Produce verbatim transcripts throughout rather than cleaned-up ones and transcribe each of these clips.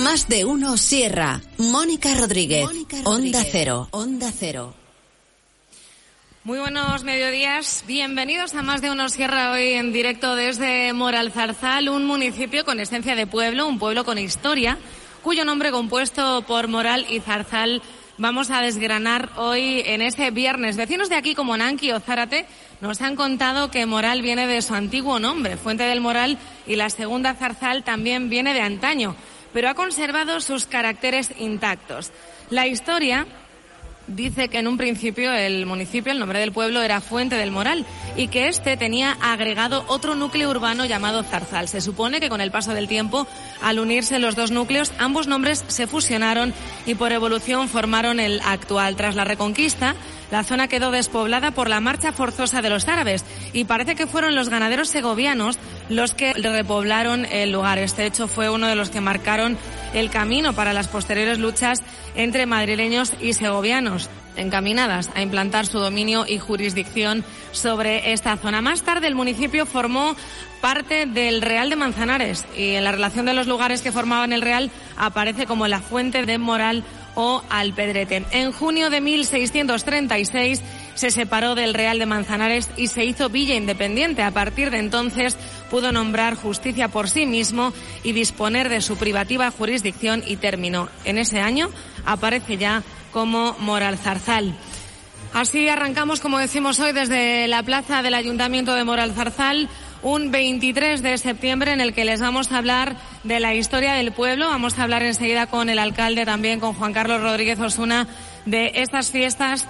Más de uno Sierra. Mónica Rodríguez. Mónica Rodríguez. Onda Cero. Onda Cero. Muy buenos mediodías, bienvenidos a Más de uno Sierra, hoy en directo desde Moralzarzal, un municipio con esencia de pueblo, un pueblo con historia, cuyo nombre compuesto por Moral y Zarzal vamos a desgranar hoy en ese viernes. Vecinos de aquí como Nanqui o Zárate nos han contado que Moral viene de su antiguo nombre, Fuente del Moral, y la segunda Zarzal también viene de antaño, pero ha conservado sus caracteres intactos. La historia dice que en un principio el municipio, el nombre del pueblo era Fuente del Moral y que este tenía agregado otro núcleo urbano llamado Zarzal. Se supone que con el paso del tiempo, al unirse los dos núcleos, ambos nombres se fusionaron y por evolución formaron el actual. Tras la Reconquista, la zona quedó despoblada por la marcha forzosa de los árabes y parece que fueron los ganaderos segovianos los que repoblaron el lugar. Este hecho fue uno de los que marcaron el camino para las posteriores luchas entre madrileños y segovianos, encaminadas a implantar su dominio y jurisdicción sobre esta zona. Más tarde el municipio formó parte del Real de Manzanares y en la relación de los lugares que formaban el Real aparece como la Fuente de Moral o Alpedrete. En junio de mil seiscientos treinta y seis se separó del Real de Manzanares y se hizo villa independiente. A partir de entonces pudo nombrar justicia por sí mismo y disponer de su privativa jurisdicción y terminó. En ese año aparece ya como Moralzarzal. Así arrancamos, como decimos hoy, desde la plaza del Ayuntamiento de Moralzarzal, un veintitrés de septiembre en el que les vamos a hablar de la historia del pueblo. Vamos a hablar enseguida con el alcalde, también con Juan Carlos Rodríguez Osuna, de estas fiestas,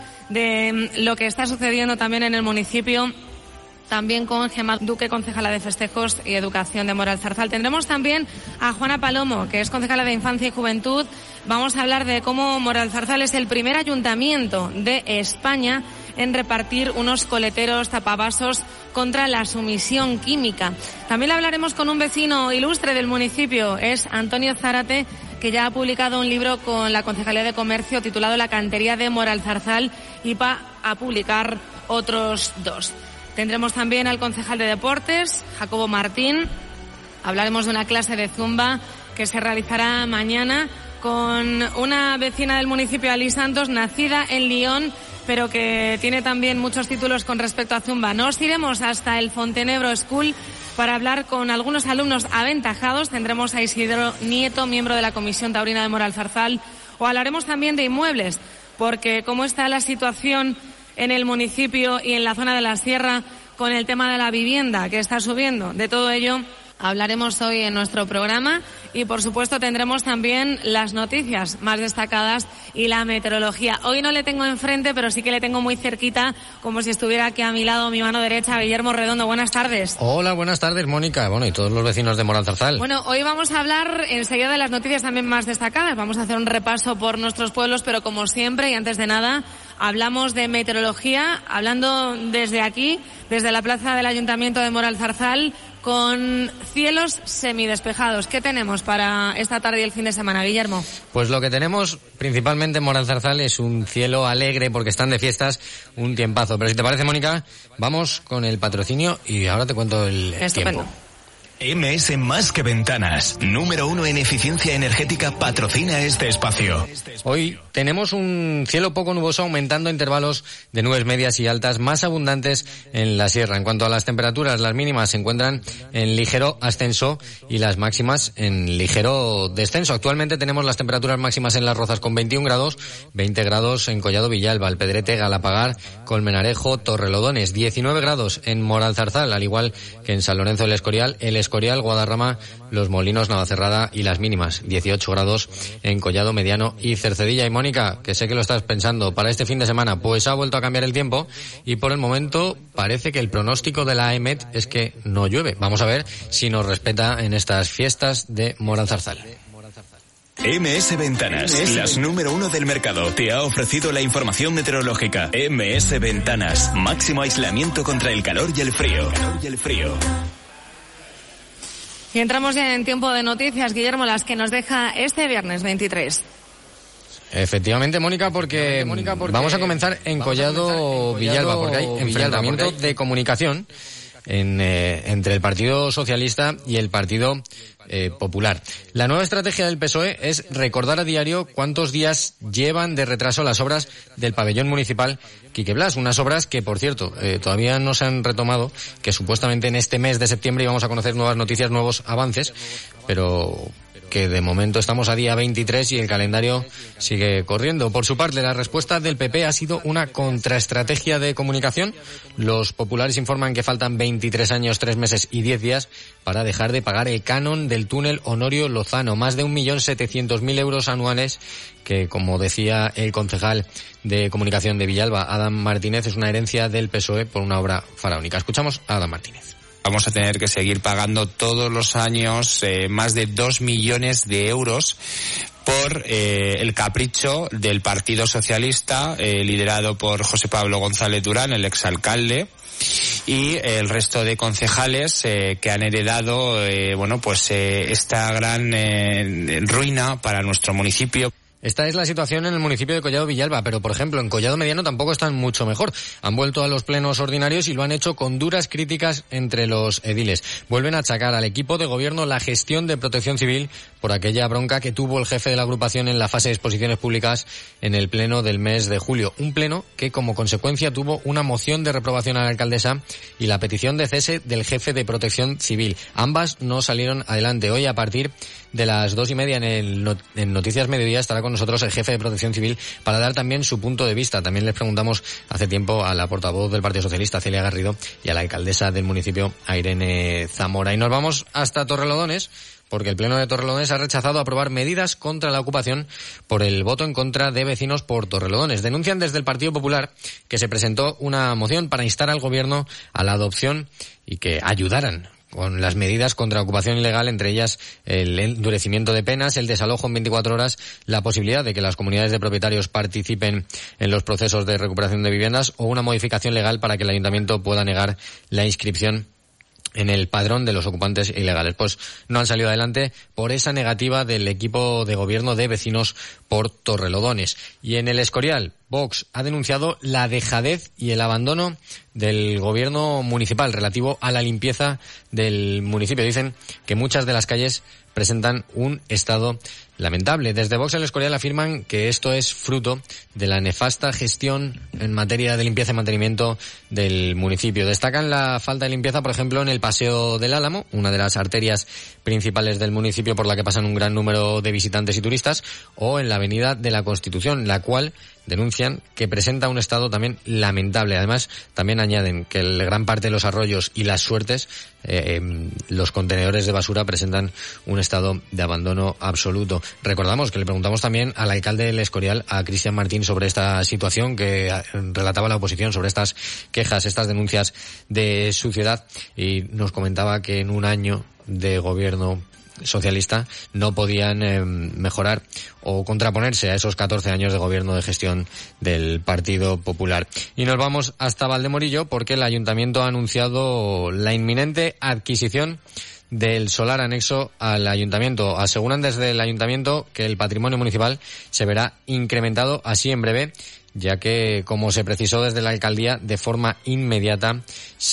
de lo que está sucediendo también en el municipio, también con Gemma Duque, concejala de Festejos y Educación de Moralzarzal. Tendremos también a Juana Palomo, que es concejala de Infancia y Juventud. Vamos a hablar de cómo Moralzarzal es el primer ayuntamiento de España en repartir unos coleteros tapavasos contra la sumisión química. También hablaremos con un vecino ilustre del municipio, es Antonio Zárate, que ya ha publicado un libro con la Concejalía de Comercio titulado La cantería de Moralzarzal y va a publicar otros dos. Tendremos también al concejal de Deportes, Jacobo Martín. Hablaremos de una clase de zumba que se realizará mañana con una vecina del municipio, Ali Santos, nacida en Lyon, pero que tiene también muchos títulos con respecto a zumba. Nos iremos hasta el Fontenebro School para hablar con algunos alumnos aventajados. Tendremos a Isidro Nieto, miembro de la Comisión Taurina de Moralzarzal, o hablaremos también de inmuebles, porque cómo está la situación en el municipio y en la zona de la sierra con el tema de la vivienda que está subiendo. De todo ello hablaremos hoy en nuestro programa y, por supuesto, tendremos también las noticias más destacadas y la meteorología. Hoy no le tengo enfrente, pero sí que le tengo muy cerquita, como si estuviera aquí a mi lado, mi mano derecha, Guillermo Redondo. Buenas tardes. Hola, buenas tardes, Mónica. Bueno, y todos los vecinos de Moralzarzal. Bueno, hoy vamos a hablar enseguida de las noticias también más destacadas. Vamos a hacer un repaso por nuestros pueblos, pero como siempre, y antes de nada, hablamos de meteorología, hablando desde aquí, desde la plaza del Ayuntamiento de Moralzarzal, con cielos semidespejados. ¿Qué tenemos para esta tarde y el fin de semana, Guillermo? Pues lo que tenemos principalmente en Moralzarzal es un cielo alegre porque están de fiestas, un tiempazo. Pero si te parece, Mónica, vamos con el patrocinio y ahora te cuento el Estupendo. tiempo. M S Más que Ventanas, número uno en eficiencia energética, patrocina este espacio. Hoy tenemos un cielo poco nuboso, aumentando intervalos de nubes medias y altas más abundantes en la sierra. En cuanto a las temperaturas, las mínimas se encuentran en ligero ascenso y las máximas en ligero descenso. Actualmente tenemos las temperaturas máximas en Las Rozas con veintiún grados, veinte grados en Collado Villalba, Alpedrete, Galapagar, Colmenarejo, Torrelodones, diecinueve grados en Moralzarzal, al igual que en San Lorenzo del Escorial, el Escorial, Guadarrama, Los Molinos, Navacerrada y las mínimas, dieciocho grados en Collado Mediano y Cercedilla. Y Mónica, que sé que lo estás pensando para este fin de semana, pues ha vuelto a cambiar el tiempo y por el momento parece que el pronóstico de la EMET es que no llueve. Vamos a ver si nos respeta en estas fiestas de Moralzarzal. M S Ventanas, M S las número uno del mercado, te ha ofrecido la información meteorológica. M S Ventanas, máximo aislamiento contra el calor y el frío. El calor y el frío. Y entramos ya en tiempo de noticias, Guillermo, las que nos deja este viernes veintitrés. Efectivamente, Mónica, porque, Mónica, porque vamos a comenzar en Collado Villalba, porque hay enfrentamiento de comunicación en, eh, entre el Partido Socialista y el Partido eh, Popular. La nueva estrategia del P S O E es recordar a diario cuántos días llevan de retraso las obras del pabellón municipal Quique Blas, unas obras que, por cierto, eh, todavía no se han retomado, que supuestamente en este mes de septiembre íbamos a conocer nuevas noticias, nuevos avances, pero que de momento estamos a día veintitrés y el calendario sigue corriendo. Por su parte, la respuesta del P P ha sido una contraestrategia de comunicación. Los populares informan que faltan veintitrés años, tres meses y diez días para dejar de pagar el canon del túnel Honorio Lozano, más de un millón setecientos mil euros anuales, que, como decía el concejal de comunicación de Villalba, Adam Martínez, es una herencia del P S O E por una obra faraónica. Escuchamos a Adam Martínez. Vamos a tener que seguir pagando todos los años eh, más de dos millones de euros por eh, el capricho del Partido Socialista, eh, liderado por José Pablo González Durán, el exalcalde, y el resto de concejales eh, que han heredado eh, bueno pues eh, esta gran eh, ruina para nuestro municipio. Esta es la situación en el municipio de Collado Villalba, pero, por ejemplo, en Collado Mediano tampoco están mucho mejor. Han vuelto a los plenos ordinarios y lo han hecho con duras críticas entre los ediles. Vuelven a achacar al equipo de gobierno la gestión de Protección Civil por aquella bronca que tuvo el jefe de la agrupación en la fase de exposiciones públicas en el pleno del mes de julio. Un pleno que, como consecuencia, tuvo una moción de reprobación a la alcaldesa y la petición de cese del jefe de Protección Civil. Ambas no salieron adelante. Hoy, a partir de las dos y media en, el, en Noticias Mediodía, estará con nosotros el jefe de Protección Civil para dar también su punto de vista. También les preguntamos hace tiempo a la portavoz del Partido Socialista, Celia Garrido, y a la alcaldesa del municipio, a Irene Zamora. Y nos vamos hasta Torrelodones, porque el Pleno de Torrelodones ha rechazado aprobar medidas contra la ocupación por el voto en contra de vecinos por Torrelodones. Denuncian desde el Partido Popular que se presentó una moción para instar al Gobierno a la adopción y que ayudaran con las medidas contra la ocupación ilegal, entre ellas el endurecimiento de penas, el desalojo en veinticuatro horas, la posibilidad de que las comunidades de propietarios participen en los procesos de recuperación de viviendas o una modificación legal para que el ayuntamiento pueda negar la inscripción en el padrón de los ocupantes ilegales. Pues no han salido adelante por esa negativa del equipo de gobierno de vecinos por Torrelodones. Y en el Escorial, Vox ha denunciado la dejadez y el abandono del gobierno municipal relativo a la limpieza del municipio. Dicen que muchas de las calles presentan un estado lamentable. Desde Vox en el Escorial afirman que esto es fruto de la nefasta gestión en materia de limpieza y mantenimiento del municipio. Destacan la falta de limpieza, por ejemplo, en el Paseo del Álamo, una de las arterias principales del municipio por la que pasan un gran número de visitantes y turistas, o en la Avenida de la Constitución, la cual denuncian que presenta un estado también lamentable. Además, también añaden que la gran parte de los arroyos y las suertes, eh, eh, los contenedores de basura presentan un estado de abandono absoluto. Recordamos que le preguntamos también al alcalde del Escorial, a Cristian Martín, sobre esta situación que relataba la oposición, sobre estas quejas, estas denuncias de suciedad, y nos comentaba que en un año de gobierno socialista no podían eh, mejorar o contraponerse a esos catorce años de gobierno de gestión del Partido Popular. Y nos vamos hasta Valdemorillo, porque el ayuntamiento ha anunciado la inminente adquisición del solar anexo al ayuntamiento. Aseguran desde el ayuntamiento que el patrimonio municipal se verá incrementado así en breve, ya que, como se precisó desde la alcaldía, de forma inmediata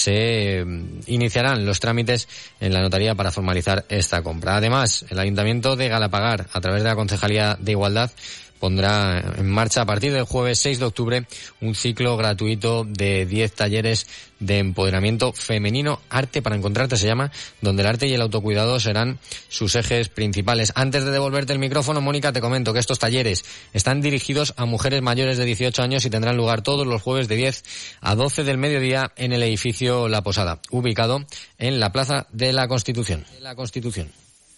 se iniciarán los trámites en la notaría para formalizar esta compra. Además, el ayuntamiento de Galapagar, a través de la Concejalía de Igualdad, pondrá en marcha a partir del jueves seis de octubre un ciclo gratuito de diez talleres de empoderamiento femenino, Arte para Encontrarte se llama, donde el arte y el autocuidado serán sus ejes principales. Antes de devolverte el micrófono, Mónica, te comento que estos talleres están dirigidos a mujeres mayores de dieciocho años y tendrán lugar todos los jueves de diez a doce del mediodía en el edificio La Posada, ubicado en la Plaza de la Constitución. La Constitución.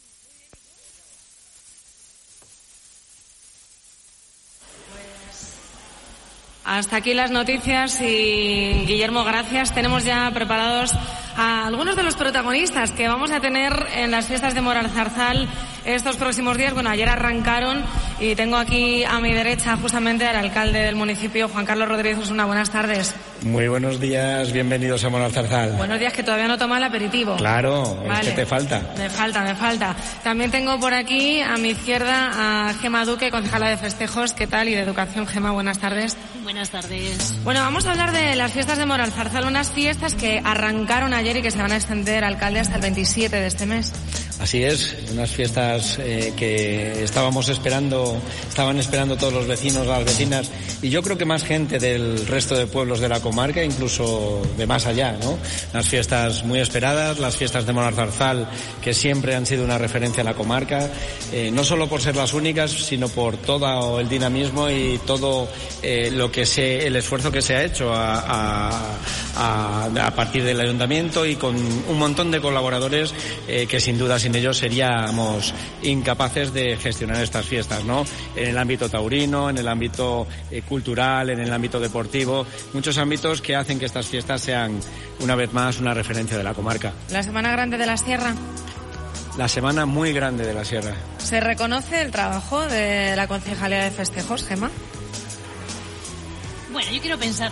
Hasta aquí las noticias y, Guillermo, gracias. Tenemos ya preparados a algunos de los protagonistas que vamos a tener en las fiestas de Moralzarzal estos próximos días. Bueno, ayer arrancaron Y tengo aquí a mi derecha justamente al alcalde del municipio, Juan Carlos Rodríguez Osuna. Buenas tardes. Muy buenos días, bienvenidos a Moralzarzal. Buenos días, que todavía no toma el aperitivo. Claro, vale. Es que te falta. Me falta, me falta. También tengo por aquí a mi izquierda a Gema Duque, concejala de festejos. ¿Qué tal? Y de educación. Gema, buenas tardes. Buenas tardes. Bueno, vamos a hablar de las fiestas de Moralzarzal, unas fiestas que arrancaron ayer y que se van a extender, alcalde, hasta el veintisiete de este mes. Así es, unas fiestas eh, que estábamos esperando, estaban esperando todos los vecinos, las vecinas, y yo creo que más gente del resto de pueblos de la comarca, incluso de más allá, ¿no? Unas fiestas muy esperadas, las fiestas de Moralzarzal, que siempre han sido una referencia en la comarca, eh, no solo por ser las únicas, sino por todo el dinamismo y todo eh, lo que se, el esfuerzo que se ha hecho a, a, a, a partir del ayuntamiento y con un montón de colaboradores eh, que sin duda sin ellos seríamos incapaces de gestionar estas fiestas, ¿no? En el ámbito taurino, en el ámbito eh, cultural, en el ámbito deportivo, muchos ámbitos que hacen que estas fiestas sean una vez más una referencia de la comarca. La Semana Grande de la Sierra. La semana muy grande de la Sierra. ¿Se reconoce el trabajo de la Concejalía de Festejos, Gema? Bueno, yo quiero pensar...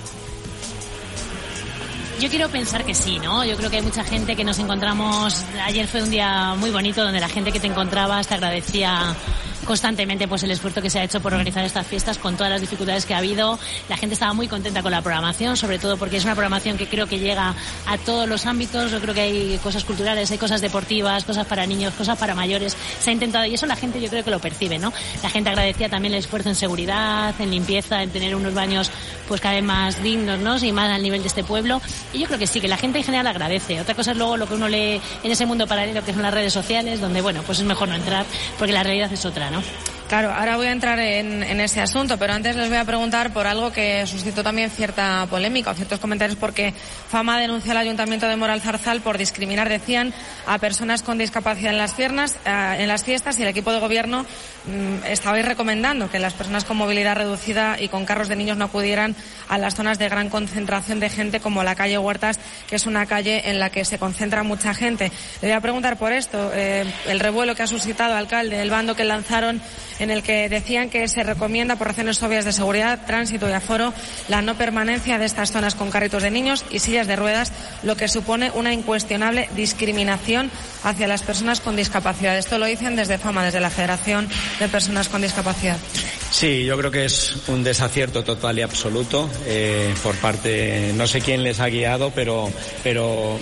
Yo quiero pensar que sí, ¿no? Yo creo que hay mucha gente que nos encontramos... Ayer fue un día muy bonito donde la gente que te encontrabas te agradecía constantemente pues el esfuerzo que se ha hecho por organizar estas fiestas con todas las dificultades que ha habido. La gente estaba muy contenta con la programación, sobre todo porque es una programación que creo que llega a todos los ámbitos. Yo creo que hay cosas culturales, hay cosas deportivas, cosas para niños, cosas para mayores. Se ha intentado, y eso la gente yo creo que lo percibe, ¿no? La gente agradecía también el esfuerzo en seguridad, en limpieza, en tener unos baños pues cada vez más dignos, ¿no? Y más al nivel de este pueblo. Y yo creo que sí, que la gente en general agradece. Otra cosa es luego lo que uno lee en ese mundo paralelo que son las redes sociales, donde, bueno, pues es mejor no entrar porque la realidad es otra, ¿no? Claro, ahora voy a entrar en, en ese asunto, pero antes les voy a preguntar por algo que suscitó también cierta polémica o ciertos comentarios, porque Fama denunció al Ayuntamiento de Moralzarzal por discriminar, decían, a personas con discapacidad en las fiestas, eh, en las fiestas, y el equipo de gobierno mmm, estabais recomendando que las personas con movilidad reducida y con carros de niños no acudieran a las zonas de gran concentración de gente como la calle Huertas, que es una calle en la que se concentra mucha gente. Le voy a preguntar por esto, eh, el revuelo que ha suscitado, alcalde, el bando que lanzaron en el que decían que se recomienda por razones obvias de seguridad, tránsito y aforo la no permanencia de estas zonas con carritos de niños y sillas de ruedas, lo que supone una incuestionable discriminación hacia las personas con discapacidad. Esto lo dicen desde Fama, desde la Federación de Personas con Discapacidad. Sí, yo creo que es un desacierto total y absoluto eh, por parte, no sé quién les ha guiado, pero, pero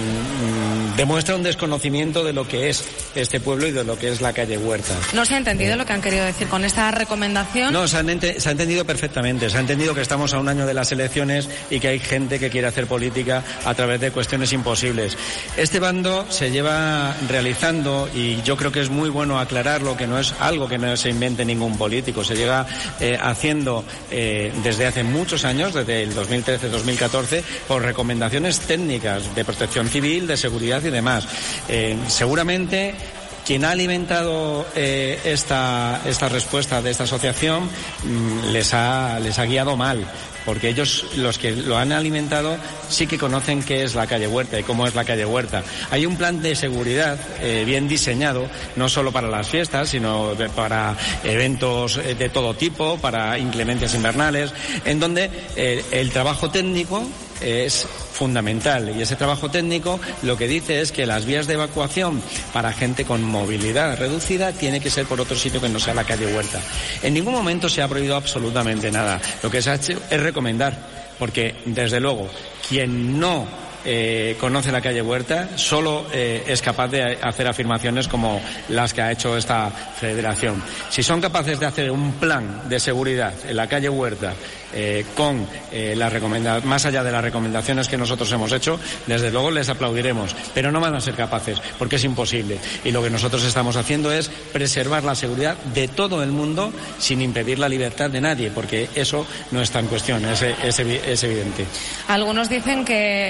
mmm, demuestra un desconocimiento de lo que es este pueblo y de lo que es la calle Huerta. ¿No se ha entendido lo que han querido decir con esta recomendación? No, se, han ente- se ha entendido perfectamente. Se ha entendido que estamos a un año de las elecciones y que hay gente que quiere hacer política a través de cuestiones imposibles. Este bando se lleva realizando, y yo creo que es muy bueno aclararlo, que no es algo que no se invente ningún político. Se llega eh, haciendo eh, desde hace muchos años, desde el dos mil trece dos mil catorce, por recomendaciones técnicas de protección civil, de seguridad y demás. Eh, seguramente quien ha alimentado eh, esta, esta respuesta de esta asociación mmm, les ha, les ha guiado mal, porque ellos, los que lo han alimentado, sí que conocen qué es la calle Huerta y cómo es la calle Huerta. Hay un plan de seguridad eh, bien diseñado, no solo para las fiestas, sino de, para eventos eh, de todo tipo, para inclemencias invernales, en donde eh, el trabajo técnico es fundamental, y ese trabajo técnico lo que dice es que las vías de evacuación para gente con movilidad reducida tiene que ser por otro sitio que no sea la calle Huerta. En ningún momento se ha prohibido absolutamente nada. Lo que se ha hecho es recomendar, porque desde luego quien no Eh, conoce la calle Huerta, solo eh, es capaz de hacer afirmaciones como las que ha hecho esta federación. Si son capaces de hacer un plan de seguridad en la calle Huerta eh, con eh, la recomenda- más allá de las recomendaciones que nosotros hemos hecho, desde luego les aplaudiremos, pero no van a ser capaces, porque es imposible. Y lo que nosotros estamos haciendo es preservar la seguridad de todo el mundo sin impedir la libertad de nadie, porque eso no está en cuestión, es, es, es evidente. Algunos dicen que esto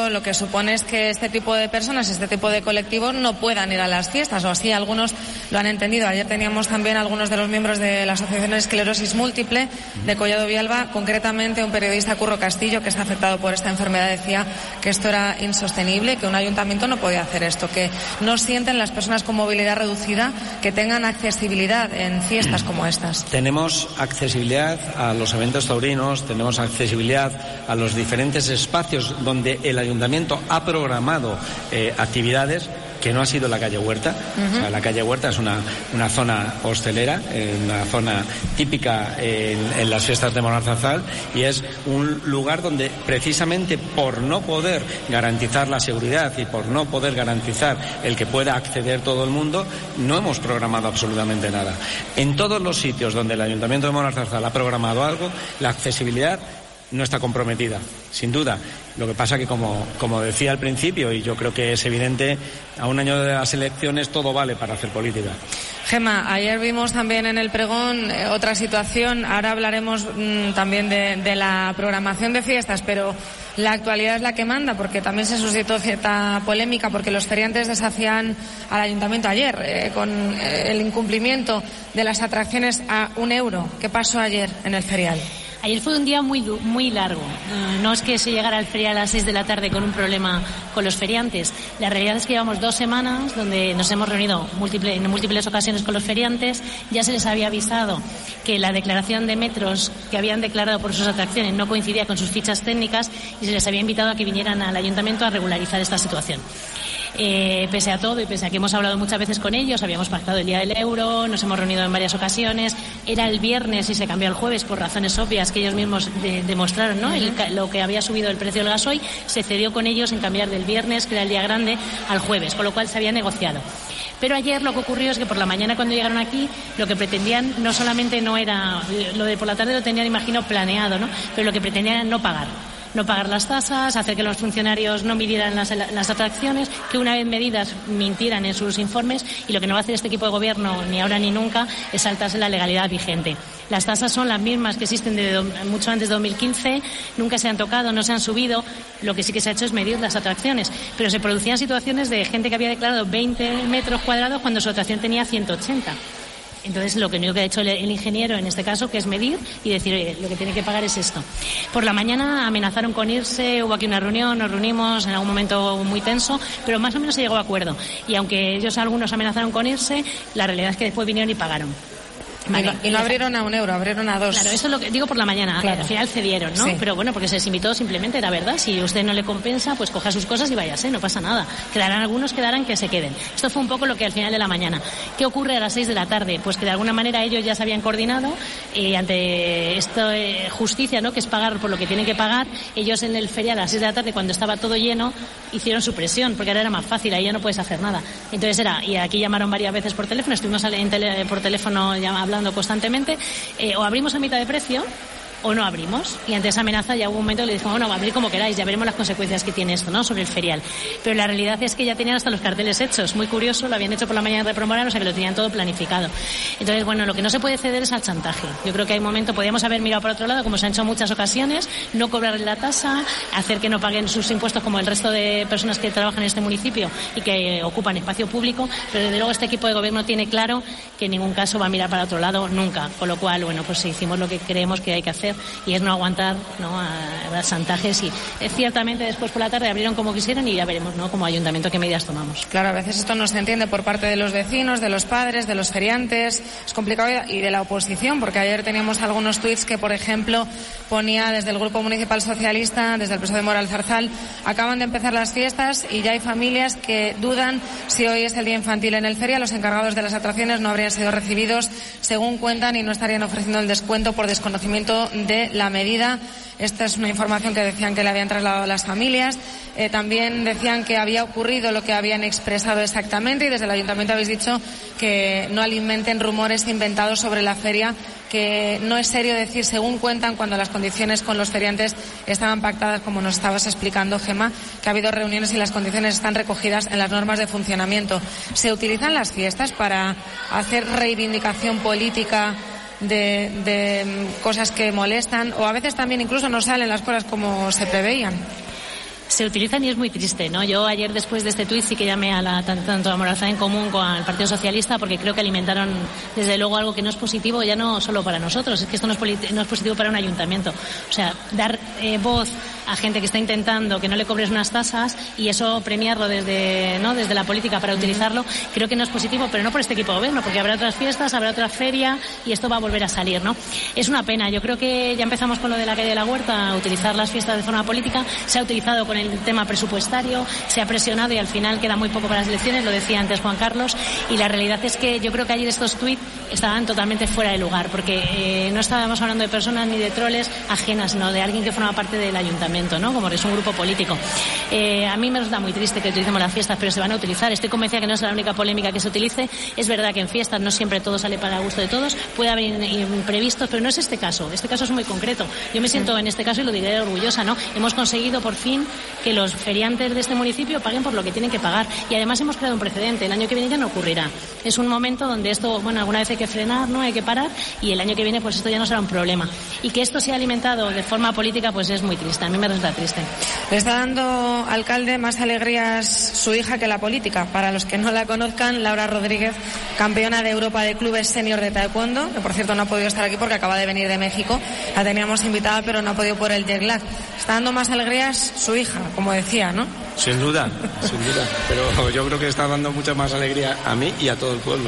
esto lo que supone es que este tipo de personas, este tipo de colectivos no puedan ir a las fiestas, o así algunos lo han entendido. Ayer teníamos también algunos de los miembros de la Asociación de Esclerosis Múltiple de Collado Villalba, concretamente un periodista, Curro Castillo, que está afectado por esta enfermedad, decía que esto era insostenible, que un ayuntamiento no podía hacer esto, que no sienten las personas con movilidad reducida que tengan accesibilidad en fiestas como estas. Tenemos accesibilidad a los eventos taurinos, tenemos accesibilidad a los diferentes espacios donde el ayuntamiento ha programado eh, actividades, que no ha sido la calle Huerta. Uh-huh. O sea, la calle Huerta es una, una zona hostelera, eh, una zona típica en, en las fiestas de Moralzarzal, y es un lugar donde precisamente por no poder garantizar la seguridad y por no poder garantizar el que pueda acceder todo el mundo, no hemos programado absolutamente nada. En todos los sitios donde el Ayuntamiento de Moralzarzal ha programado algo, la accesibilidad no está comprometida, sin duda. Lo que pasa que, como, como decía al principio, y yo creo que es evidente, a un año de las elecciones todo vale para hacer política. Gema, ayer vimos también en el pregón eh, otra situación. Ahora hablaremos mmm, también de, de la programación de fiestas, pero la actualidad es la que manda, porque también se suscitó cierta polémica, porque los feriantes desafían al ayuntamiento ayer eh, con eh, el incumplimiento de las atracciones a un euro. ¿Qué pasó ayer en el ferial? Ayer fue un día muy muy largo. No es que se llegara al ferial a las seis de la tarde con un problema con los feriantes. La realidad es que llevamos dos semanas donde nos hemos reunido múltiple, en múltiples ocasiones con los feriantes. Ya se les había avisado que la declaración de metros que habían declarado por sus atracciones no coincidía con sus fichas técnicas y se les había invitado a que vinieran al ayuntamiento a regularizar esta situación. Eh, pese a todo y pese a que hemos hablado muchas veces con ellos, habíamos pactado el día del euro, nos hemos reunido en varias ocasiones, era el viernes y se cambió al jueves por razones obvias que ellos mismos de, demostraron, ¿no? El, lo que había subido el precio del gasoil, se cedió con ellos en cambiar del viernes, que era el día grande, al jueves, con lo cual se había negociado. Pero ayer lo que ocurrió es que por la mañana, cuando llegaron aquí, lo que pretendían no solamente no era, lo de por la tarde lo tenían, imagino, planeado, ¿no? Pero lo que pretendían era no pagar. No pagar las tasas, hacer que los funcionarios no midieran las, las atracciones, que una vez medidas mintieran en sus informes, y lo que no va a hacer este equipo de gobierno ni ahora ni nunca es saltarse la legalidad vigente. Las tasas son las mismas que existen desde mucho antes de dos mil quince, nunca se han tocado, no se han subido, lo que sí que se ha hecho es medir las atracciones, pero se producían situaciones de gente que había declarado veinte metros cuadrados cuando su atracción tenía ciento ochenta. Entonces, lo que único que ha hecho el, el ingeniero en este caso, que es medir y decir, oye, lo que tiene que pagar es esto. Por la mañana amenazaron con irse, hubo aquí una reunión, nos reunimos en algún momento muy tenso, pero más o menos se llegó a acuerdo. Y aunque ellos algunos amenazaron con irse, la realidad es que después vinieron y pagaron. Vale. Y, no, y no abrieron a un euro, abrieron a dos. Claro, eso es lo que digo por la mañana. Claro. Al final cedieron, ¿no? Sí. Pero bueno, porque se les invitó simplemente, era verdad. Si usted no le compensa, pues coja sus cosas y váyase, no pasa nada. Quedarán algunos, quedarán que se queden. Esto fue un poco lo que al final de la mañana. ¿Qué ocurre a las seis de la tarde? Pues que de alguna manera ellos ya se habían coordinado y ante esto eh, justicia, ¿no? Que es pagar por lo que tienen que pagar. Ellos en el ferial a las seis de la tarde, cuando estaba todo lleno, hicieron su presión, porque ahora era más fácil, ahí ya no puedes hacer nada. Entonces era, y aquí llamaron varias veces por teléfono, estuvimos en tele, por teléfono ya, hablando constantemente. Eh, o abrimos a mitad de precio o no abrimos, y ante esa amenaza ya hubo un momento que le dijimos, bueno, abrir como queráis, ya veremos las consecuencias que tiene esto, ¿no?, sobre el ferial. Pero la realidad es que ya tenían hasta los carteles hechos, muy curioso, lo habían hecho por la mañana de Promorán, o sea que lo tenían todo planificado. Entonces, bueno, lo que no se puede ceder es al chantaje. Yo creo que hay un momento, podríamos haber mirado por otro lado, como se han hecho en muchas ocasiones, no cobrarle la tasa, hacer que no paguen sus impuestos como el resto de personas que trabajan en este municipio y que ocupan espacio público, pero desde luego este equipo de gobierno tiene claro que en ningún caso va a mirar para otro lado nunca, con lo cual, bueno, pues hicimos lo que creemos que hay que hacer, y es no aguantar, ¿no?, a, a los chantajes, y eh, ciertamente después por la tarde abrieron como quisieron y ya veremos, ¿no?, como ayuntamiento qué medidas tomamos. Claro, a veces esto no se entiende por parte de los vecinos, de los padres, de los feriantes, es complicado, y de la oposición, porque ayer teníamos algunos tuits que, por ejemplo, ponía desde el Grupo Municipal Socialista, desde el P S O E de Moralzarzal, acaban de empezar las fiestas y ya hay familias que dudan si hoy es el día infantil en el feria, los encargados de las atracciones no habrían sido recibidos según cuentan y no estarían ofreciendo el descuento por desconocimiento de la medida. Esta es una información que decían que le habían trasladado a las familias. Eh, también decían que había ocurrido lo que habían expresado exactamente, y desde el ayuntamiento habéis dicho que no alimenten rumores inventados sobre la feria, que no es serio decir según cuentan cuando las condiciones con los feriantes estaban pactadas, como nos estabas explicando, Gemma, que ha habido reuniones y las condiciones están recogidas en las normas de funcionamiento. ¿Se utilizan las fiestas para hacer reivindicación política De, de cosas que molestan, o a veces también incluso no salen las cosas como se preveían? se utilizan y es muy triste, ¿no? Yo ayer, después de este tuit, sí que llamé a la, tanto a Moralzarzal en Común como al Partido Socialista, porque creo que alimentaron desde luego algo que no es positivo, ya no solo para nosotros, es que esto no es, politi- no es positivo para un ayuntamiento. O sea, dar eh, voz a gente que está intentando que no le cobres unas tasas y eso premiarlo desde, ¿no?, desde la política para utilizarlo, creo que no es positivo, pero no por este equipo de gobierno, porque habrá otras fiestas, habrá otra feria y esto va a volver a salir, ¿no? Es una pena. Yo creo que ya empezamos con lo de la calle de la Huerta, a utilizar las fiestas de forma política, se ha utilizado con el tema presupuestario, se ha presionado y al final queda muy poco para las elecciones, lo decía antes Juan Carlos, y la realidad es que yo creo que ayer estos tuits estaban totalmente fuera de lugar, porque eh, no estábamos hablando de personas ni de troles ajenas, sino de alguien que forma parte del ayuntamiento, ¿no? Como es un grupo político. Eh, a mí me resulta muy triste que utilicemos las fiestas, pero se van a utilizar. Estoy convencida que no es la única polémica que se utilice. Es verdad que en fiestas no siempre todo sale para el gusto de todos, puede haber imprevistos, pero no es este caso. Este caso es muy concreto. Yo me siento en este caso, y lo diré orgullosa, ¿no? Hemos conseguido por fin que los feriantes de este municipio paguen por lo que tienen que pagar. Y además hemos creado un precedente. El año que viene ya no ocurrirá. Es un momento donde esto, bueno, alguna vez hay que frenar, ¿no? Hay que parar, y el año que viene pues esto ya no será un problema. Y que esto sea alimentado de forma política pues es muy triste. A mí me resulta triste. Le está dando, alcalde, más alegrías su hija que la política. Para los que no la conozcan, Laura Rodríguez, campeona de Europa de clubes senior de taekwondo, que por cierto no ha podido estar aquí porque acaba de venir de México. La teníamos invitada pero no ha podido por el jet lag. Está dando más alegrías su hija, como decía, ¿no? Sin duda, sin duda. Pero yo creo que está dando mucha más alegría a mí y a todo el pueblo.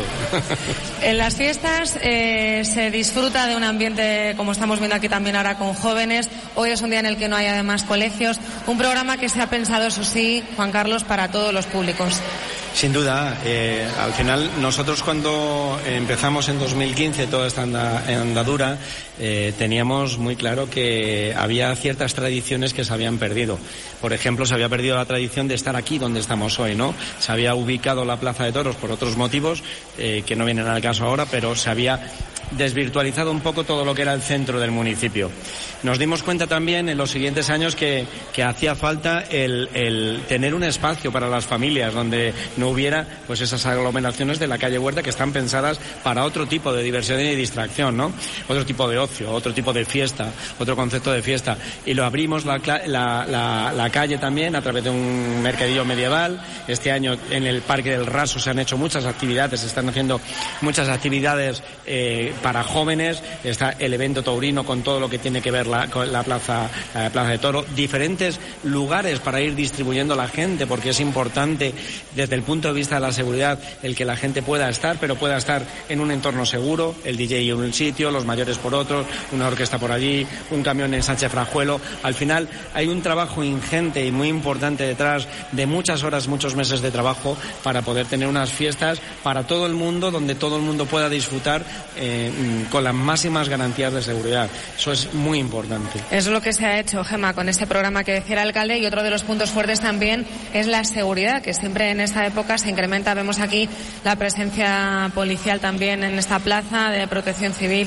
En las fiestas eh, se disfruta de un ambiente, como estamos viendo aquí también ahora, con jóvenes. Hoy es un día en el que no hay además colegios. Un programa que se ha pensado, eso sí, Juan Carlos, para todos los públicos. Sin duda, eh, al final nosotros cuando empezamos en dos mil quince toda esta andadura eh, teníamos muy claro que había ciertas tradiciones que se habían perdido. Por ejemplo, se había perdido la tradición de estar aquí donde estamos hoy, ¿no? Se había ubicado la Plaza de Toros por otros motivos eh, que no vienen al caso ahora, pero se había desvirtualizado un poco todo lo que era el centro del municipio. Nos dimos cuenta también en los siguientes años que, que hacía falta el, el tener un espacio para las familias donde no hubiera pues esas aglomeraciones de la calle Huerta que están pensadas para otro tipo de diversión y distracción, ¿no? Otro tipo de ocio, otro tipo de fiesta, otro concepto de fiesta. Y lo abrimos la, la, la, la calle también a través de un mercadillo medieval. Este año en el Parque del Raso se han hecho muchas actividades, se están haciendo muchas actividades eh, para jóvenes. Está el evento taurino con todo lo que tiene que ver la, con la plaza, la plaza de Toro, diferentes lugares para ir distribuyendo a la gente, porque es importante desde el punto de vista de la seguridad el que la gente pueda estar, pero pueda estar en un entorno seguro, el D J en un sitio, los mayores por otro, una orquesta por allí, un camión en Sánchez Frajuelo. Al final hay un trabajo ingente y muy importante detrás de muchas horas, muchos meses de trabajo para poder tener unas fiestas para todo el mundo, donde todo el mundo pueda disfrutar eh, con las máximas garantías de seguridad. Eso es muy importante. Es lo que se ha hecho, Gemma, con este programa que decía el alcalde, y otro de los puntos fuertes también es la seguridad, que siempre en esta época se incrementa. Vemos aquí la presencia policial también en esta plaza de protección civil.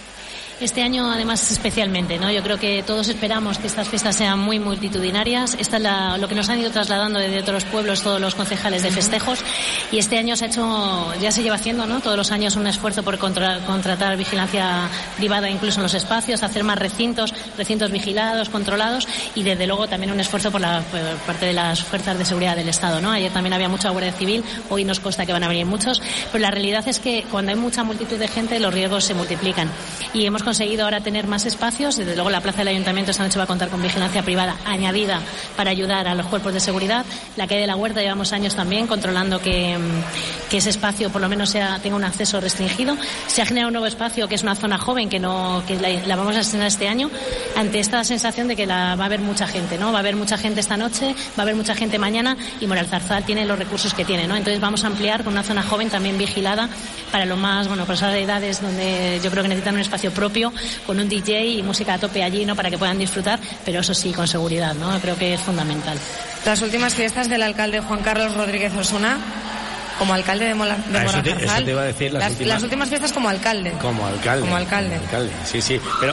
Este año, además, especialmente, ¿no? Yo creo que todos esperamos que estas fiestas sean muy multitudinarias. Esta es la, lo que nos han ido trasladando desde otros pueblos todos los concejales de festejos. Y este año se ha hecho, ya se lleva haciendo, ¿no? Todos los años un esfuerzo por contra, contratar vigilancia privada incluso en los espacios, hacer más recintos, recintos vigilados, controlados, y desde luego también un esfuerzo por la por parte de las fuerzas de seguridad del Estado, ¿no? Ayer también había mucha Guardia Civil, hoy nos consta que van a venir muchos, pero la realidad es que cuando hay mucha multitud de gente los riesgos se multiplican. Y hemos conseguido ahora tener más espacios. Desde luego la plaza del Ayuntamiento esta noche va a contar con vigilancia privada añadida para ayudar a los cuerpos de seguridad. La calle de la Huerta llevamos años también controlando que, que ese espacio por lo menos sea, tenga un acceso restringido. Se ha generado un nuevo espacio que es una zona joven que no que la, la vamos a estrenar este año ante esta sensación de que la, va a haber mucha gente, ¿no? Va a haber mucha gente esta noche, va a haber mucha gente mañana, y Moralzarzal tiene los recursos que tiene, ¿no? Entonces vamos a ampliar con una zona joven también vigilada para lo más, bueno, para esas edades donde yo creo que necesitan un espacio propio, con un D J y música a tope allí, ¿no? Para que puedan disfrutar, pero eso sí, con seguridad, ¿no? Creo que es fundamental. Las últimas fiestas del alcalde Juan Carlos Rodríguez Osuna, como alcalde de, Mola, de ah, eso, te, Moralzarzal. eso te iba a decir, las, las, últimas... las últimas fiestas como alcalde. Como alcalde. Como alcalde. Como alcalde, sí, sí. Pero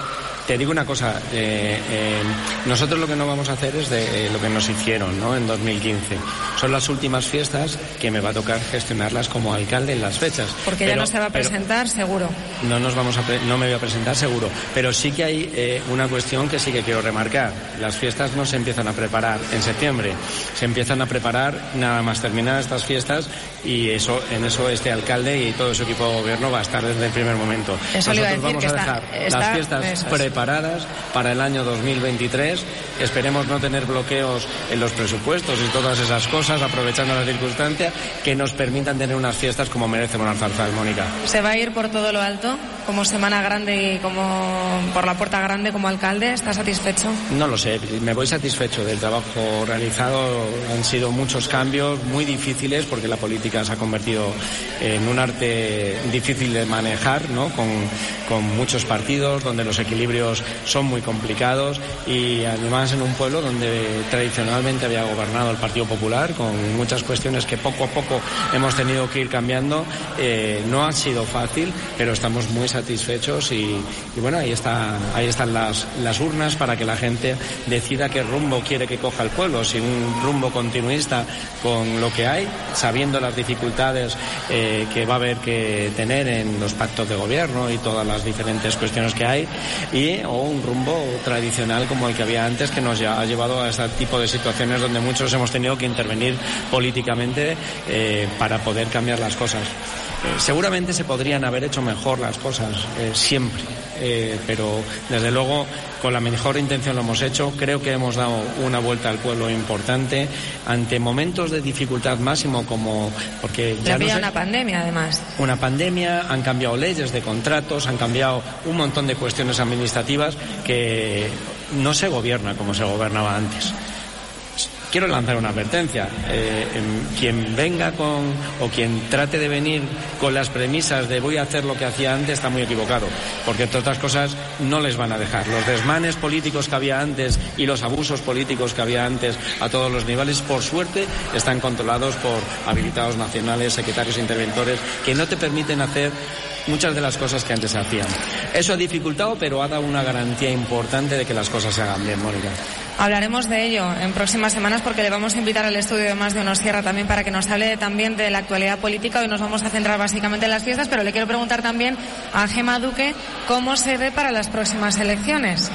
te digo una cosa, eh, eh, nosotros lo que no vamos a hacer es de eh, lo que nos hicieron, ¿no?, en dos mil quince. Son las últimas fiestas que me va a tocar gestionarlas como alcalde en las fechas. Porque pero, ya no se va a presentar, seguro. No nos vamos a pre- no me voy a presentar, seguro. Pero sí que hay eh, una cuestión que sí que quiero remarcar. Las fiestas no se empiezan a preparar en septiembre, se empiezan a preparar nada más terminar estas fiestas, y eso en eso este alcalde y todo su equipo de gobierno va a estar desde el primer momento. Eso le iba a decir, vamos que a está, dejar está, las fiestas eso es. preparadas para el año dos mil veintitrés. Esperemos no tener bloqueos en los presupuestos y todas esas cosas, aprovechando la circunstancia, que nos permitan tener unas fiestas como merece Moralzarzal, Mónica. ¿Se va a ir por todo lo alto, como Semana Grande y como por la Puerta Grande como alcalde? ¿Está satisfecho? No lo sé, me voy satisfecho del trabajo realizado. Han sido muchos cambios muy difíciles, porque la política se ha convertido en un arte difícil de manejar, ¿no?, con, con muchos partidos, donde los equilibrios son muy complicados, y además en un pueblo donde tradicionalmente había gobernado el Partido Popular, con muchas cuestiones que poco a poco hemos tenido que ir cambiando. Eh, no ha sido fácil, pero estamos muy satisfechos, y, y bueno, ahí está, ahí están las, las urnas para que la gente decida qué rumbo quiere que coja el pueblo, si un rumbo continuista con lo que hay, sabiendo las dificultades eh, que va a haber que tener en los pactos de gobierno y todas las diferentes cuestiones que hay, y o un rumbo tradicional como el que había antes, que nos ha llevado a este tipo de situaciones donde muchos hemos tenido que intervenir políticamente eh, para poder cambiar las cosas. Eh, seguramente se podrían haber hecho mejor las cosas, eh, siempre, eh, pero desde luego con la mejor intención lo hemos hecho. Creo que hemos dado una vuelta al pueblo importante ante momentos de dificultad máximo, como porque ya había no sé, una pandemia, además. Una pandemia, han cambiado leyes de contratos, han cambiado un montón de cuestiones administrativas que no se gobierna como se gobernaba antes. Quiero lanzar una advertencia. Eh, quien venga con, o quien trate de venir con las premisas de voy a hacer lo que hacía antes, está muy equivocado, porque entre otras cosas no les van a dejar. Los desmanes políticos que había antes y los abusos políticos que había antes a todos los niveles, por suerte, están controlados por habilitados nacionales, secretarios interventores, que no te permiten hacer muchas de las cosas que antes se hacían. Eso ha dificultado, pero ha dado una garantía importante de que las cosas se hagan bien, Mónica. Hablaremos de ello en próximas semanas, porque le vamos a invitar al estudio de Más de Uno Sierra también para que nos hable también de la actualidad política. Hoy nos vamos a centrar básicamente en las fiestas, pero le quiero preguntar también a Gemma Duque cómo se ve para las próximas elecciones.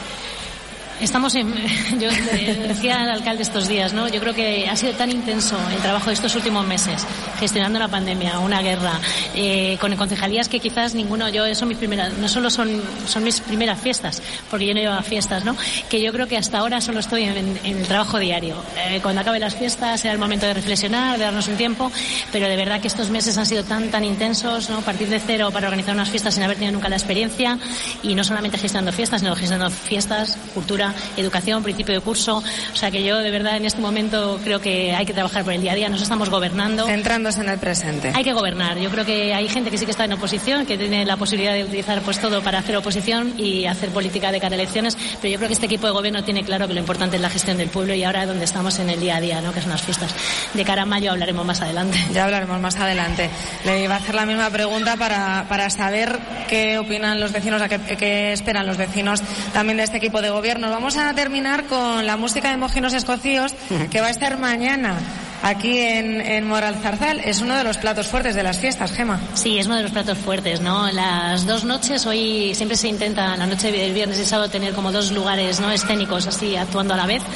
Estamos en, yo decía al alcalde estos días, ¿no? Yo creo que ha sido tan intenso el trabajo de estos últimos meses, gestionando la pandemia, una guerra, eh, con concejalías que quizás ninguno, yo, son mis primeras, no solo son, son mis primeras fiestas, porque yo no llevo fiestas, ¿no? Que yo creo que hasta ahora solo estoy en, en el trabajo diario. Eh, cuando acabe las fiestas será el momento de reflexionar, de darnos un tiempo, pero de verdad que estos meses han sido tan, tan intensos, ¿no? Partir de cero para organizar unas fiestas sin haber tenido nunca la experiencia, y no solamente gestionando fiestas, sino gestionando fiestas, cultura, educación, principio de curso. O sea que yo de verdad en este momento creo que hay que trabajar por el día a día. Nos estamos gobernando. Centrándose en el presente. Hay que gobernar. Yo creo que hay gente que sí que está en oposición, que tiene la posibilidad de utilizar pues todo para hacer oposición y hacer política de cara a elecciones, pero yo creo que este equipo de gobierno tiene claro que lo importante es la gestión del pueblo, y ahora es donde estamos en el día a día, ¿no? Que son las fiestas. De cara a mayo hablaremos más adelante. Ya hablaremos más adelante. Le iba a hacer la misma pregunta para, para saber qué opinan los vecinos, a qué, qué esperan los vecinos también de este equipo de gobierno. Vamos a terminar con la música de Mojinos Escocíos, que va a estar mañana aquí en, en Moralzarzal. Es uno de los platos fuertes de las fiestas, Gema. Sí, es uno de los platos fuertes, ¿no? Las dos noches, hoy siempre se intenta, la noche del viernes y sábado, tener como dos lugares, ¿no?, escénicos, así, actuando a la vez.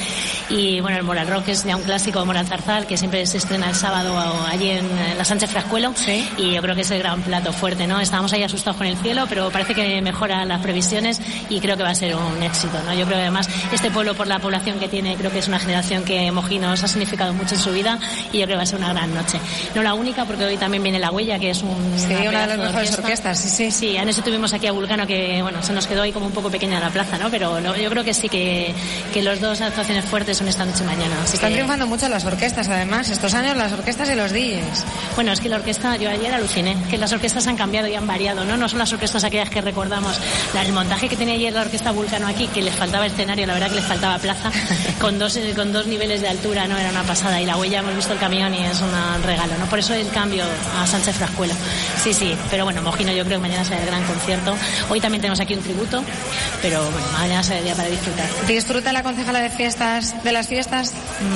Y bueno, el Moral Rock es ya un clásico de Moralzarzal, que siempre se estrena el sábado allí en, en la Sánchez Frascuelo. ¿Sí? Y yo creo que es el gran plato fuerte, ¿no? Estábamos ahí asustados con el cielo, pero parece que mejora las previsiones y creo que va a ser un éxito, ¿no? Yo creo que además este pueblo, por la población que tiene, creo que es una generación que Mojinos ha significado mucho en su vida, y yo creo que va a ser una gran noche. No la única, porque hoy también viene La Huella, que es un, sí, una, una de las mejores orquesta. orquestas. Sí, sí. Sí, anoche tuvimos aquí a Vulcano, que bueno, se nos quedó ahí como un poco pequeña la plaza, ¿no? Pero no, yo creo que sí que, que los dos actuaciones fuertes son esta noche y mañana. Así Están que... triunfando mucho las orquestas, además, estos años, las orquestas y los D Js. Bueno, es que la orquesta, yo ayer aluciné, que las orquestas han cambiado y han variado, ¿no? No son las orquestas aquellas que recordamos. El montaje que tenía ayer la orquesta Vulcano aquí, que les faltaba escenario, la verdad que les faltaba plaza, con dos, con dos niveles de altura, ¿no? Era una pasada. Y La Huella habíamos visto el camión y es un regalo, ¿no? Por eso el cambio a Sánchez Frascuelo. Sí, sí, pero bueno, Mojino yo creo que mañana será el gran concierto. Hoy también tenemos aquí un tributo, pero bueno, mañana será el día para disfrutar. ¿Disfruta la concejala de fiestas, de las fiestas?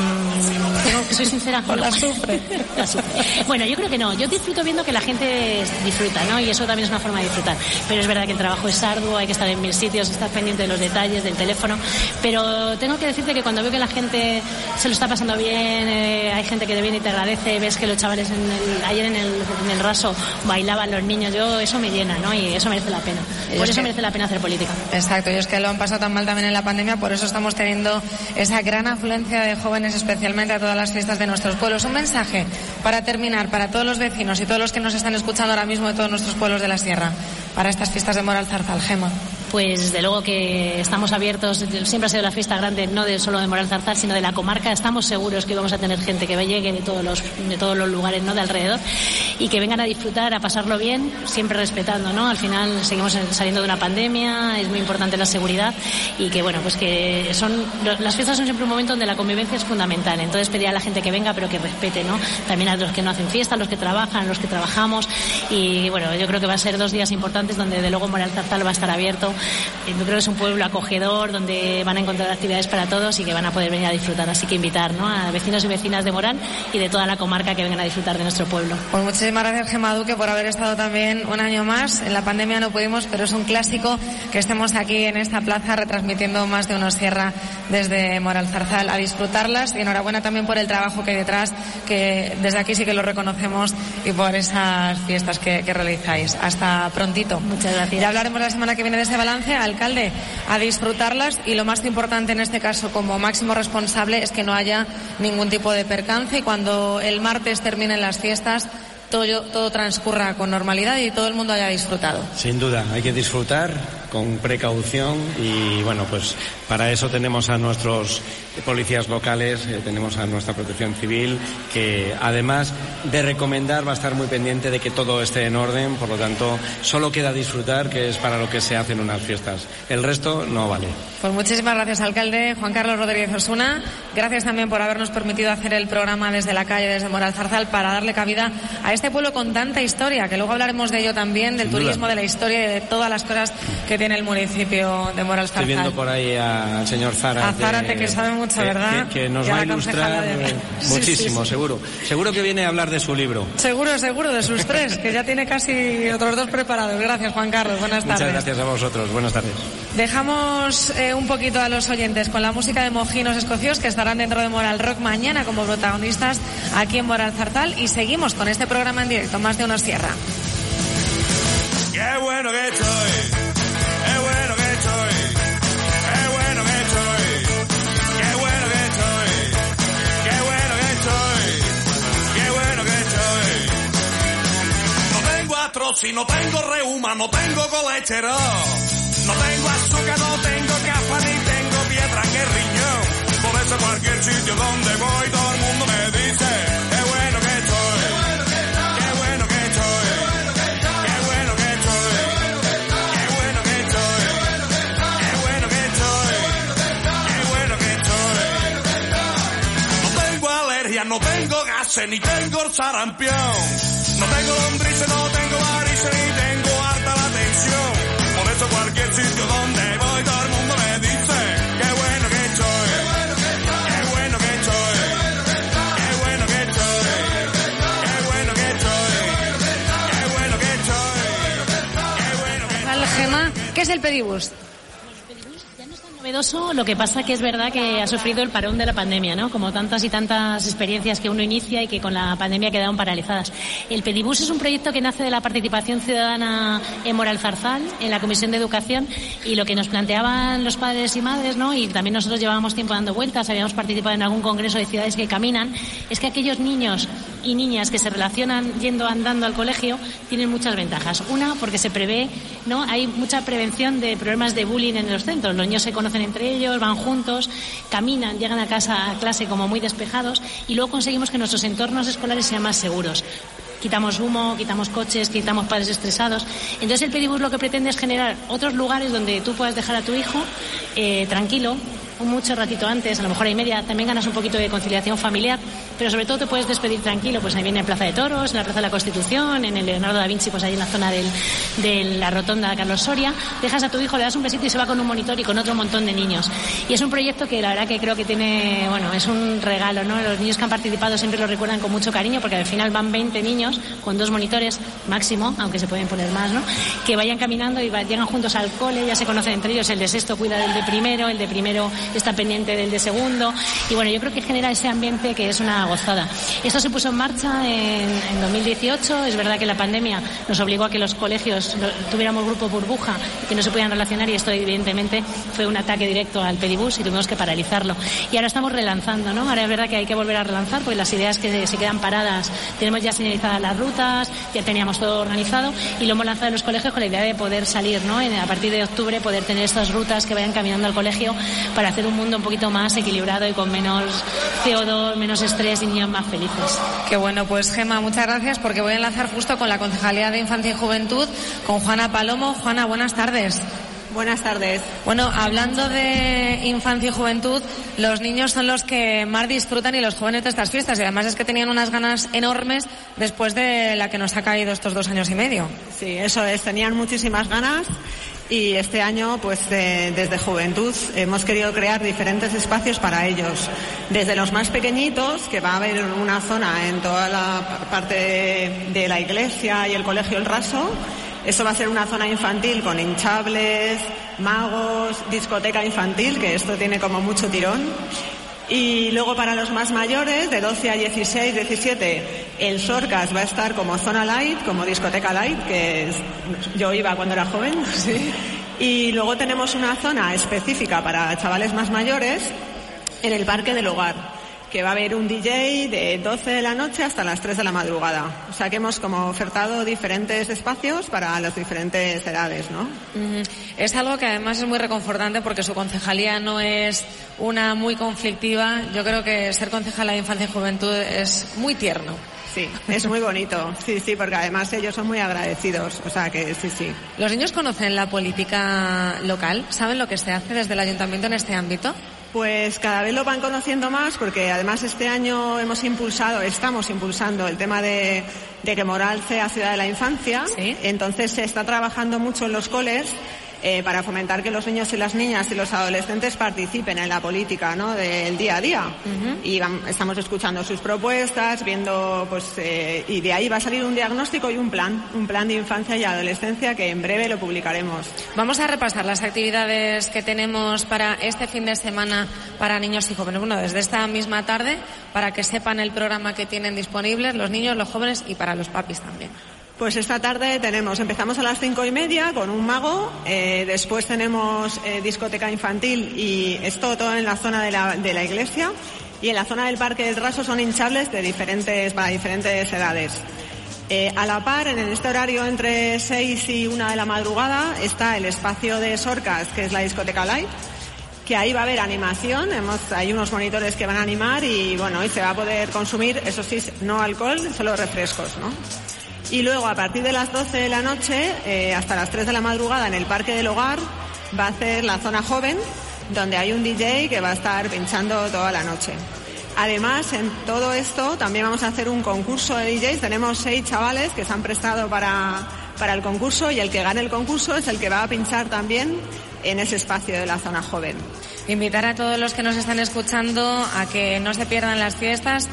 Mm, tengo que soy sincera, ¿O no. la sufre? La sufre. Bueno, yo creo que no. Yo disfruto viendo que la gente disfruta, ¿no? Y eso también es una forma de disfrutar. Pero es verdad que el trabajo es arduo, hay que estar en mil sitios, estar pendiente de los detalles, del teléfono. Pero tengo que decirte que cuando veo que la gente se lo está pasando bien, eh, hay gente que te viene y te agradece, ves que los chavales en el, ayer en el, en el raso bailaban los niños, yo eso me llena, ¿no? Y eso merece la pena. Por eso que... merece la pena hacer política. Exacto, y es que lo han pasado tan mal también en la pandemia, por eso estamos teniendo esa gran afluencia de jóvenes, especialmente a todas las fiestas de nuestros pueblos. Un mensaje para terminar para todos los vecinos y todos los que nos están escuchando ahora mismo de todos nuestros pueblos de la sierra, para estas fiestas de Moralzarzal, Gema. Pues desde luego que estamos abiertos, siempre ha sido la fiesta grande no de solo de Moralzarzal, sino de la comarca. Estamos seguros que vamos a tener gente que llegue de todos los de todos los lugares, ¿no?, de alrededor, y que vengan a disfrutar, a pasarlo bien, siempre respetando, ¿no? Al final seguimos saliendo de una pandemia, es muy importante la seguridad y que bueno, pues que son las fiestas son siempre un momento donde la convivencia es fundamental. Entonces pedir a la gente que venga, pero que respete, ¿no? También a los que no hacen fiesta, a los que trabajan, a los que trabajamos, y bueno, yo creo que va a ser dos días importantes donde de luego Moralzarzal va a estar abierto. Yo creo que es un pueblo acogedor donde van a encontrar actividades para todos y que van a poder venir a disfrutar. Así que invitar, ¿no?, a vecinos y vecinas de Moral y de toda la comarca que vengan a disfrutar de nuestro pueblo. Pues muchísimas gracias, Gema Duque, por haber estado también un año más. En la pandemia no pudimos, pero es un clásico que estemos aquí en esta plaza retransmitiendo Más de Uno Sierra desde Moralzarzal. A disfrutarlas y enhorabuena también por el trabajo que hay detrás, que desde aquí sí que lo reconocemos, y por esas fiestas que, que realizáis. Hasta prontito. Muchas gracias. Ya hablaremos la semana que viene de ese balance. Alcalde, a disfrutarlas, y lo más importante en este caso como máximo responsable es que no haya ningún tipo de percance y cuando el martes terminen las fiestas todo, todo transcurra con normalidad y todo el mundo haya disfrutado. Sin duda, hay que disfrutar con precaución y bueno, pues para eso tenemos a nuestros policías locales, eh, tenemos a nuestra protección civil, que además de recomendar va a estar muy pendiente de que todo esté en orden. Por lo tanto, solo queda disfrutar, que es para lo que se hacen unas fiestas. El resto no vale. Pues muchísimas gracias, alcalde Juan Carlos Rodríguez Osuna. Gracias también por habernos permitido hacer el programa desde la calle, desde Moralzarzal, para darle cabida a este pueblo con tanta historia, que luego hablaremos de ello también, del Sin turismo, duda. de la historia y de todas las cosas que tiene el municipio de Moralzarzal. Estoy viendo por ahí al señor Zárate. A Zárate, que sabe mucho, que, ¿verdad? Que, que nos Y a va a la concejala ilustrar de- eh, Sí, muchísimo, sí, sí. seguro. Seguro que viene a hablar de su libro. Seguro, seguro, de sus tres, que ya tiene casi otros dos preparados. Gracias, Juan Carlos. Buenas tardes. Muchas gracias a vosotros. Buenas tardes. Dejamos eh, un poquito a los oyentes con la música de Mojinos Escocios, que estarán dentro de Moral Rock mañana como protagonistas aquí en Moralzarzal, y seguimos con este programa en directo, Más de Uno Sierra. Qué bueno que estoy, qué bueno que estoy, qué bueno que estoy, qué bueno que estoy, qué bueno que estoy, qué bueno que estoy. No tengo artrosis, no tengo reuma, no tengo colesterol, no tengo azúcar, no tengo capa, ni tengo piedra en el riñón. Por eso cualquier sitio donde voy todo el mundo me dice, qué bueno que estoy, qué bueno que estoy, qué bueno que estoy, qué bueno que estoy, qué bueno que estoy, qué bueno que estoy. No tengo alergia, no tengo gases, ni tengo sarampión, no tengo lombrices, no tengo varices, ni tengo harta la tensión. Por eso cualquier sitio donde voy todo el mundo me dice, qué bueno que estoy, qué bueno que estoy, qué bueno que estoy, qué bueno que estoy, qué bueno que estoy, qué bueno que estoy. Al Gema, ¿qué es el pedibus? Novedoso, lo que pasa que es verdad que ha sufrido el parón de la pandemia, ¿no? Como tantas y tantas experiencias que uno inicia y que con la pandemia quedaron paralizadas. El Pedibus es un proyecto que nace de la participación ciudadana en Moralzarzal, en la Comisión de Educación, y lo que nos planteaban los padres y madres, ¿no? Y también nosotros llevábamos tiempo dando vueltas, habíamos participado en algún congreso de ciudades que caminan, es que aquellos niños y niñas que se relacionan yendo andando al colegio tienen muchas ventajas. Una, porque se prevé, ¿no? Hay mucha prevención de problemas de bullying en los centros. Los niños se conocen entre ellos, van juntos, caminan, llegan a casa, a clase como muy despejados, y luego conseguimos que nuestros entornos escolares sean más seguros. Quitamos humo, quitamos coches, quitamos padres estresados. Entonces el Pedibus lo que pretende es generar otros lugares donde tú puedas dejar a tu hijo eh, tranquilo, un mucho ratito antes, a lo mejor a y media, también ganas un poquito de conciliación familiar, pero sobre todo te puedes despedir tranquilo, pues ahí viene en Plaza de Toros, en la Plaza de la Constitución, en el Leonardo da Vinci, pues ahí en la zona del, de la rotonda de Carlos Soria, dejas a tu hijo, le das un besito y se va con un monitor y con otro montón de niños. Y es un proyecto que la verdad que creo que tiene, bueno, es un regalo, ¿no? Los niños que han participado siempre lo recuerdan con mucho cariño, porque al final van veinte niños con dos monitores máximo, aunque se pueden poner más, ¿no? Que vayan caminando y va, llegan juntos al cole, ya se conocen entre ellos, el de sexto cuida del de primero, el de primero está pendiente del de segundo, y bueno, yo creo que genera ese ambiente que es una gozada. Esto se puso en marcha en, en dos mil dieciocho, es verdad que la pandemia nos obligó a que los colegios tuviéramos grupo burbuja, que no se podían relacionar, y esto evidentemente fue un ataque directo al pedibus y tuvimos que paralizarlo. Y ahora estamos relanzando, ¿no? Ahora es verdad que hay que volver a relanzar, porque las ideas que se quedan paradas, tenemos ya señalizadas las rutas, ya teníamos todo organizado, y lo hemos lanzado en los colegios con la idea de poder salir, ¿no? A partir de octubre poder tener estas rutas que vayan caminando al colegio para hacer un mundo un poquito más equilibrado y con menos C O dos, menos estrés y niños más felices. Qué bueno, pues Gema, muchas gracias, porque voy a enlazar justo con la Concejalía de Infancia y Juventud, con Juana Palomo. Juana, buenas tardes. Buenas tardes. Bueno, hablando de infancia y juventud, los niños son los que más disfrutan y los jóvenes de estas fiestas, y además es que tenían unas ganas enormes después de la que nos ha caído estos dos años y medio. Sí, eso es, tenían muchísimas ganas. Y este año, pues de, desde Juventud, hemos querido crear diferentes espacios para ellos. Desde los más pequeñitos, que va a haber una zona en toda la parte de, de la iglesia y el Colegio El Raso. Eso va a ser una zona infantil con hinchables, magos, discoteca infantil, que esto tiene como mucho tirón. Y luego para los más mayores, de doce a dieciséis, diecisiete, el Sorcas va a estar como zona light, como discoteca light, que es, yo iba cuando era joven. Sí. Y luego tenemos una zona específica para chavales más mayores en el Parque del Hogar, que va a haber un D J de doce de la noche hasta las tres de la madrugada. O sea que hemos como ofertado diferentes espacios para las diferentes edades, ¿no? Mm, es algo que además es muy reconfortante, porque su concejalía no es una muy conflictiva. Yo creo que ser concejala de Infancia y Juventud es muy tierno. Sí, es muy bonito. Sí, sí, porque además ellos son muy agradecidos. O sea que sí, sí. ¿Los niños conocen la política local? ¿Saben lo que se hace desde el ayuntamiento en este ámbito? Pues cada vez lo van conociendo más, porque además este año hemos impulsado, estamos impulsando el tema de, de que Moral sea ciudad de la infancia. ¿Sí? Entonces se está trabajando mucho en los coles eh, para fomentar que los niños y las niñas y los adolescentes participen en la política, ¿no?, del día a día. Uh-huh. Y vamos, estamos escuchando sus propuestas, viendo, pues, eh, y de ahí va a salir un diagnóstico y un plan, un plan de infancia y adolescencia que en breve lo publicaremos. Vamos a repasar las actividades que tenemos para este fin de semana para niños y jóvenes. Bueno, desde esta misma tarde, para que sepan el programa que tienen disponibles los niños, los jóvenes y para los papis también. Pues esta tarde tenemos, empezamos a las cinco y media con un mago, eh, después tenemos eh, discoteca infantil, y esto todo en la zona de la, de la iglesia, y en la zona del Parque del Raso son hinchables de diferentes, para diferentes edades. Eh, a la par, en este horario entre seis y una de la madrugada, está el espacio de Sorcas, que es la discoteca Light, que ahí va a haber animación, hemos, hay unos monitores que van a animar, y bueno, hoy se va a poder consumir, eso sí, no alcohol, solo refrescos, ¿no? Y luego, a partir de las doce de la noche, eh, hasta las tres de la madrugada, en el Parque del Hogar, va a ser la zona joven, donde hay un D J que va a estar pinchando toda la noche. Además, en todo esto, también vamos a hacer un concurso de D Js. Tenemos seis chavales que se han prestado para, para el concurso, y el que gane el concurso es el que va a pinchar también en ese espacio de la zona joven. Invitar a todos los que nos están escuchando a que no se pierdan las fiestas.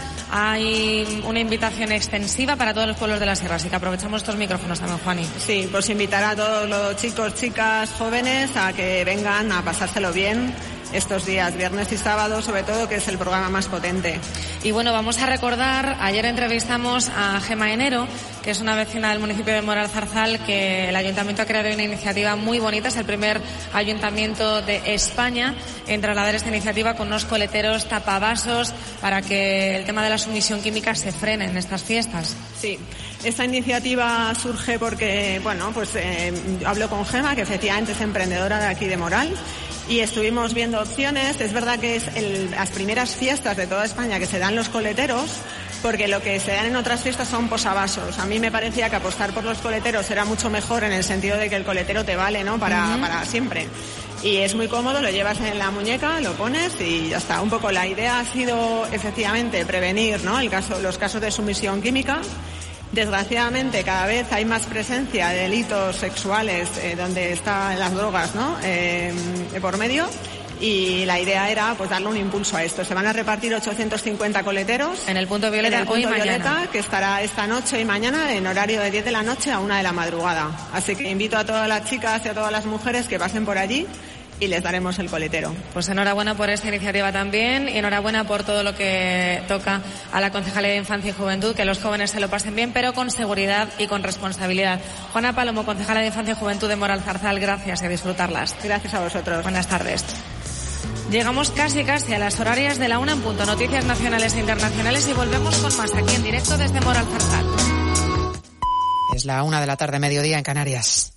Hay una invitación extensiva para todos los pueblos de la sierra, así que aprovechamos estos micrófonos también, Juani. Sí, pues invitar a todos los chicos, chicas, jóvenes a que vengan a pasárselo bien estos días, viernes y sábado, sobre todo, que es el programa más potente. Y bueno, vamos a recordar, ayer entrevistamos a Gema Enero, que es una vecina del municipio de Moralzarzal, que el ayuntamiento ha creado una iniciativa muy bonita, es el primer ayuntamiento de España en trasladar esta iniciativa con unos coleteros tapavasos para que el tema de la sumisión química se frene en estas fiestas. Sí, esta iniciativa surge porque, bueno, pues eh, hablo con Gema, que efectivamente es emprendedora de aquí de Moral, y estuvimos viendo opciones. Es verdad que es el, las primeras fiestas de toda España que se dan los coleteros, porque lo que se dan en otras fiestas son posavasos. A mí me parecía que apostar por los coleteros era mucho mejor, en el sentido de que el coletero te vale, ¿no?, para, uh-huh. para siempre. y es muy cómodo, lo llevas en la muñeca, lo pones y ya está. Un poco la idea ha sido efectivamente prevenir, ¿no?, el caso, los casos de sumisión química. Desgraciadamente cada vez hay más presencia de delitos sexuales eh, donde están las drogas, ¿no?, eh, por medio. Y la idea era pues darle un impulso a esto. Se van a repartir ochocientos cincuenta coleteros en el punto violeta, en el punto hoy y violeta mañana, que estará esta noche y mañana en horario de diez de la noche a una de la madrugada. Así que invito a todas las chicas y a todas las mujeres que pasen por allí y les daremos el coletero. Pues enhorabuena por esta iniciativa también y enhorabuena por todo lo que toca a la Concejalía de Infancia y Juventud, que los jóvenes se lo pasen bien, pero con seguridad y con responsabilidad. Juana Palomo, concejala de Infancia y Juventud de Mora el Zarzal, gracias y a disfrutarlas. Gracias a vosotros. Buenas tardes. Llegamos casi casi a las horarias de la una en punto. Noticias nacionales e internacionales y volvemos con más aquí en directo desde Mora el Zarzal. Es la una de la tarde, mediodía en Canarias.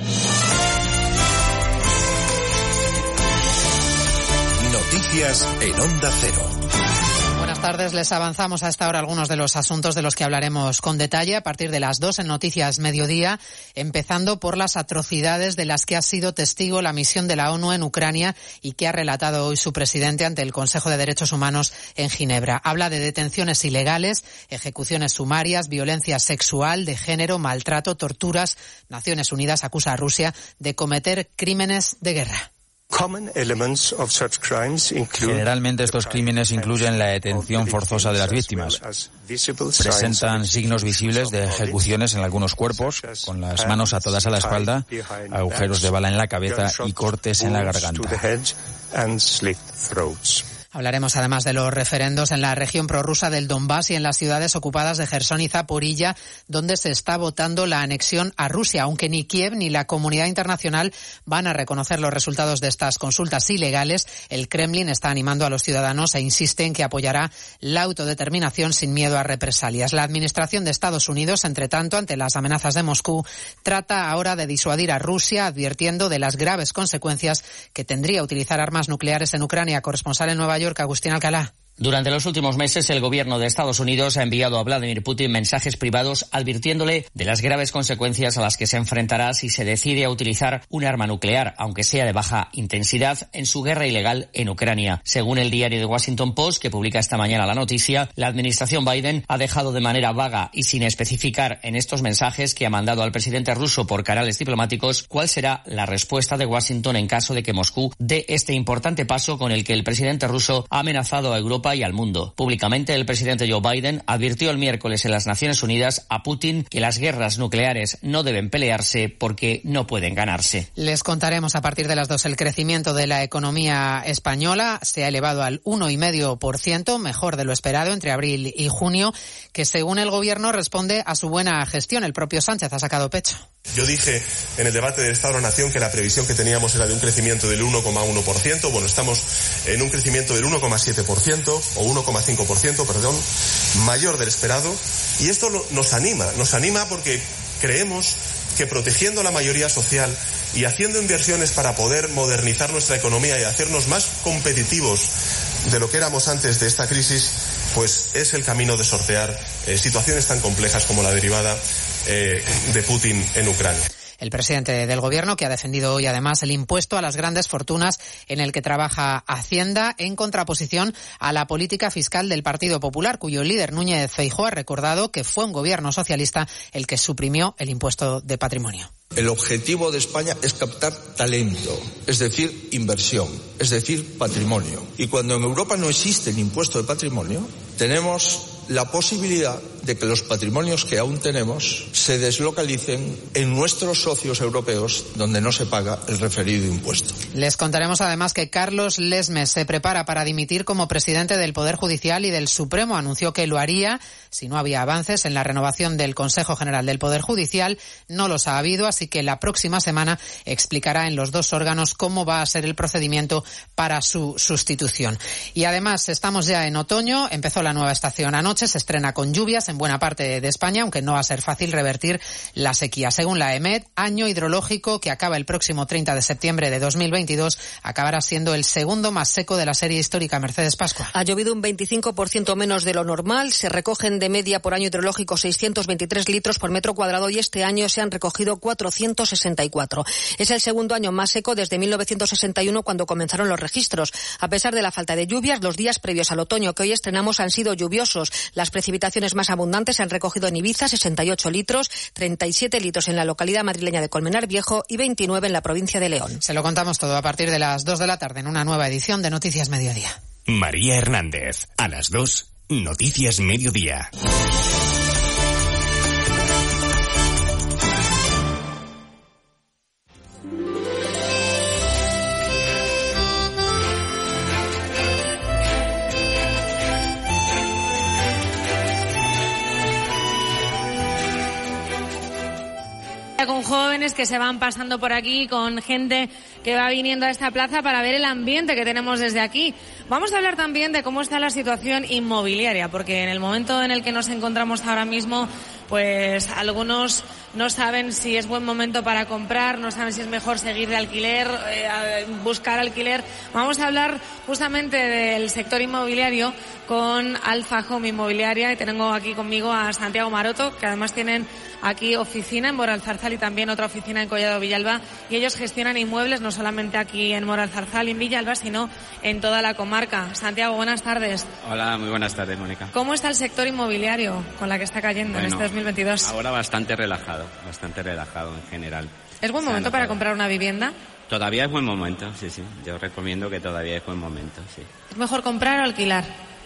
Noticias en Onda Cero. Buenas tardes, les avanzamos a esta hora algunos de los asuntos de los que hablaremos con detalle a partir de las dos en Noticias Mediodía, empezando por las atrocidades de las que ha sido testigo la misión de la ONU en Ucrania y que ha relatado hoy su presidente ante el Consejo de Derechos Humanos en Ginebra. Habla de detenciones ilegales, ejecuciones sumarias, violencia sexual, de género, maltrato, torturas. Naciones Unidas acusa a Rusia de cometer crímenes de guerra. Generalmente estos crímenes incluyen la detención forzosa de las víctimas. Presentan signos visibles de ejecuciones en algunos cuerpos, con las manos atadas a la espalda, agujeros de bala en la cabeza y cortes en la garganta. Hablaremos además de los referendos en la región prorrusa del Donbass y en las ciudades ocupadas de Jersón y Zaporilla, donde se está votando la anexión a Rusia, aunque ni Kiev ni la comunidad internacional van a reconocer los resultados de estas consultas ilegales. El Kremlin está animando a los ciudadanos e insiste en que apoyará la autodeterminación sin miedo a represalias. La administración de Estados Unidos, entre tanto, ante las amenazas de Moscú, trata ahora de disuadir a Rusia, advirtiendo de las graves consecuencias que tendría utilizar armas nucleares en Ucrania. Corresponsal en Nueva York, Agustín Alcalá. Durante los últimos meses, el gobierno de Estados Unidos ha enviado a Vladimir Putin mensajes privados advirtiéndole de las graves consecuencias a las que se enfrentará si se decide a utilizar un arma nuclear, aunque sea de baja intensidad, en su guerra ilegal en Ucrania. Según el diario The Washington Post, que publica esta mañana la noticia, la administración Biden ha dejado de manera vaga y sin especificar en estos mensajes que ha mandado al presidente ruso por canales diplomáticos cuál será la respuesta de Washington en caso de que Moscú dé este importante paso con el que el presidente ruso ha amenazado a Europa y al mundo. Públicamente, el presidente Joe Biden advirtió el miércoles en las Naciones Unidas a Putin que las guerras nucleares no deben pelearse porque no pueden ganarse. Les contaremos a partir de las dos el crecimiento de la economía española. Se ha elevado al uno coma cinco por ciento, mejor de lo esperado entre abril y junio, que según el gobierno responde a su buena gestión. El propio Sánchez ha sacado pecho. Yo dije en el debate del Estado de la Nación que la previsión que teníamos era de un crecimiento del uno coma uno por ciento. Bueno, estamos en un crecimiento del uno coma siete por ciento o uno coma cinco por ciento, perdón, mayor del esperado. Y esto lo, nos anima, nos anima porque creemos que protegiendo la mayoría social y haciendo inversiones para poder modernizar nuestra economía y hacernos más competitivos de lo que éramos antes de esta crisis, pues es el camino de sortear eh, situaciones tan complejas como la derivada eh, de Putin en Ucrania. El presidente del Gobierno, que ha defendido hoy además el impuesto a las grandes fortunas en el que trabaja Hacienda, en contraposición a la política fiscal del Partido Popular, cuyo líder Núñez Feijóo ha recordado que fue un gobierno socialista el que suprimió el impuesto de patrimonio. El objetivo de España es captar talento, es decir, inversión, es decir, patrimonio. Y cuando en Europa no existe el impuesto de patrimonio, tenemos la posibilidad de que los patrimonios que aún tenemos se deslocalicen en nuestros socios europeos donde no se paga el referido impuesto. Les contaremos además que Carlos Lesmes se prepara para dimitir como presidente del Poder Judicial y del Supremo. Anunció que lo haría si no había avances en la renovación del Consejo General del Poder Judicial. No los ha habido, así que la próxima semana explicará en los dos órganos cómo va a ser el procedimiento para su sustitución. Y además estamos ya en otoño, empezó la nueva estación anoche, se estrena con lluvias en buena parte de España, aunque no va a ser fácil revertir la sequía. Según la EMET, año hidrológico que acaba el próximo treinta de septiembre de dos mil veintidós, acabará siendo el segundo más seco de la serie histórica. Mercedes Pascua. Ha llovido un veinticinco por ciento menos de lo normal. Se recogen de media por año hidrológico seiscientos veintitrés litros por metro cuadrado y este año se han recogido cuatrocientos sesenta y cuatro. Es el segundo año más seco desde mil novecientos sesenta y uno, cuando comenzaron los registros. A pesar de la falta de lluvias, los días previos al otoño que hoy estrenamos han sido lluviosos. Las precipitaciones más abundantes se han recogido en Ibiza, sesenta y ocho litros, treinta y siete litros en la localidad madrileña de Colmenar Viejo y veintinueve en la provincia de León. Se lo contamos todo a partir de las dos de la tarde en una nueva edición de Noticias Mediodía. María Hernández, a las dos, Noticias Mediodía. Con jóvenes que se van pasando por aquí, con gente que va viniendo a esta plaza para ver el ambiente que tenemos desde aquí. Vamos a hablar también de cómo está la situación inmobiliaria, porque en el momento en el que nos encontramos ahora mismo, pues algunos no saben si es buen momento para comprar, no saben si es mejor seguir de alquiler, eh, buscar alquiler. Vamos a hablar justamente del sector inmobiliario con Alfa Home Inmobiliaria, y tengo aquí conmigo a Santiago Maroto, que además tienen aquí oficina en Moralzarzal y también otra oficina en Collado Villalba, y ellos gestionan inmuebles no solamente aquí en Moralzarzal y en Villalba, sino en toda la comarca. Santiago, buenas tardes. Hola, muy buenas tardes, Mónica. ¿Cómo está el sector inmobiliario con la que está cayendo bueno, en este dos mil veintidós? Ahora bastante relajado, bastante relajado en general. ¿Es buen momento para comprar una vivienda? Todavía es buen momento, sí, sí. Yo recomiendo que todavía es buen momento, sí. ¿Es mejor comprar o alquilar?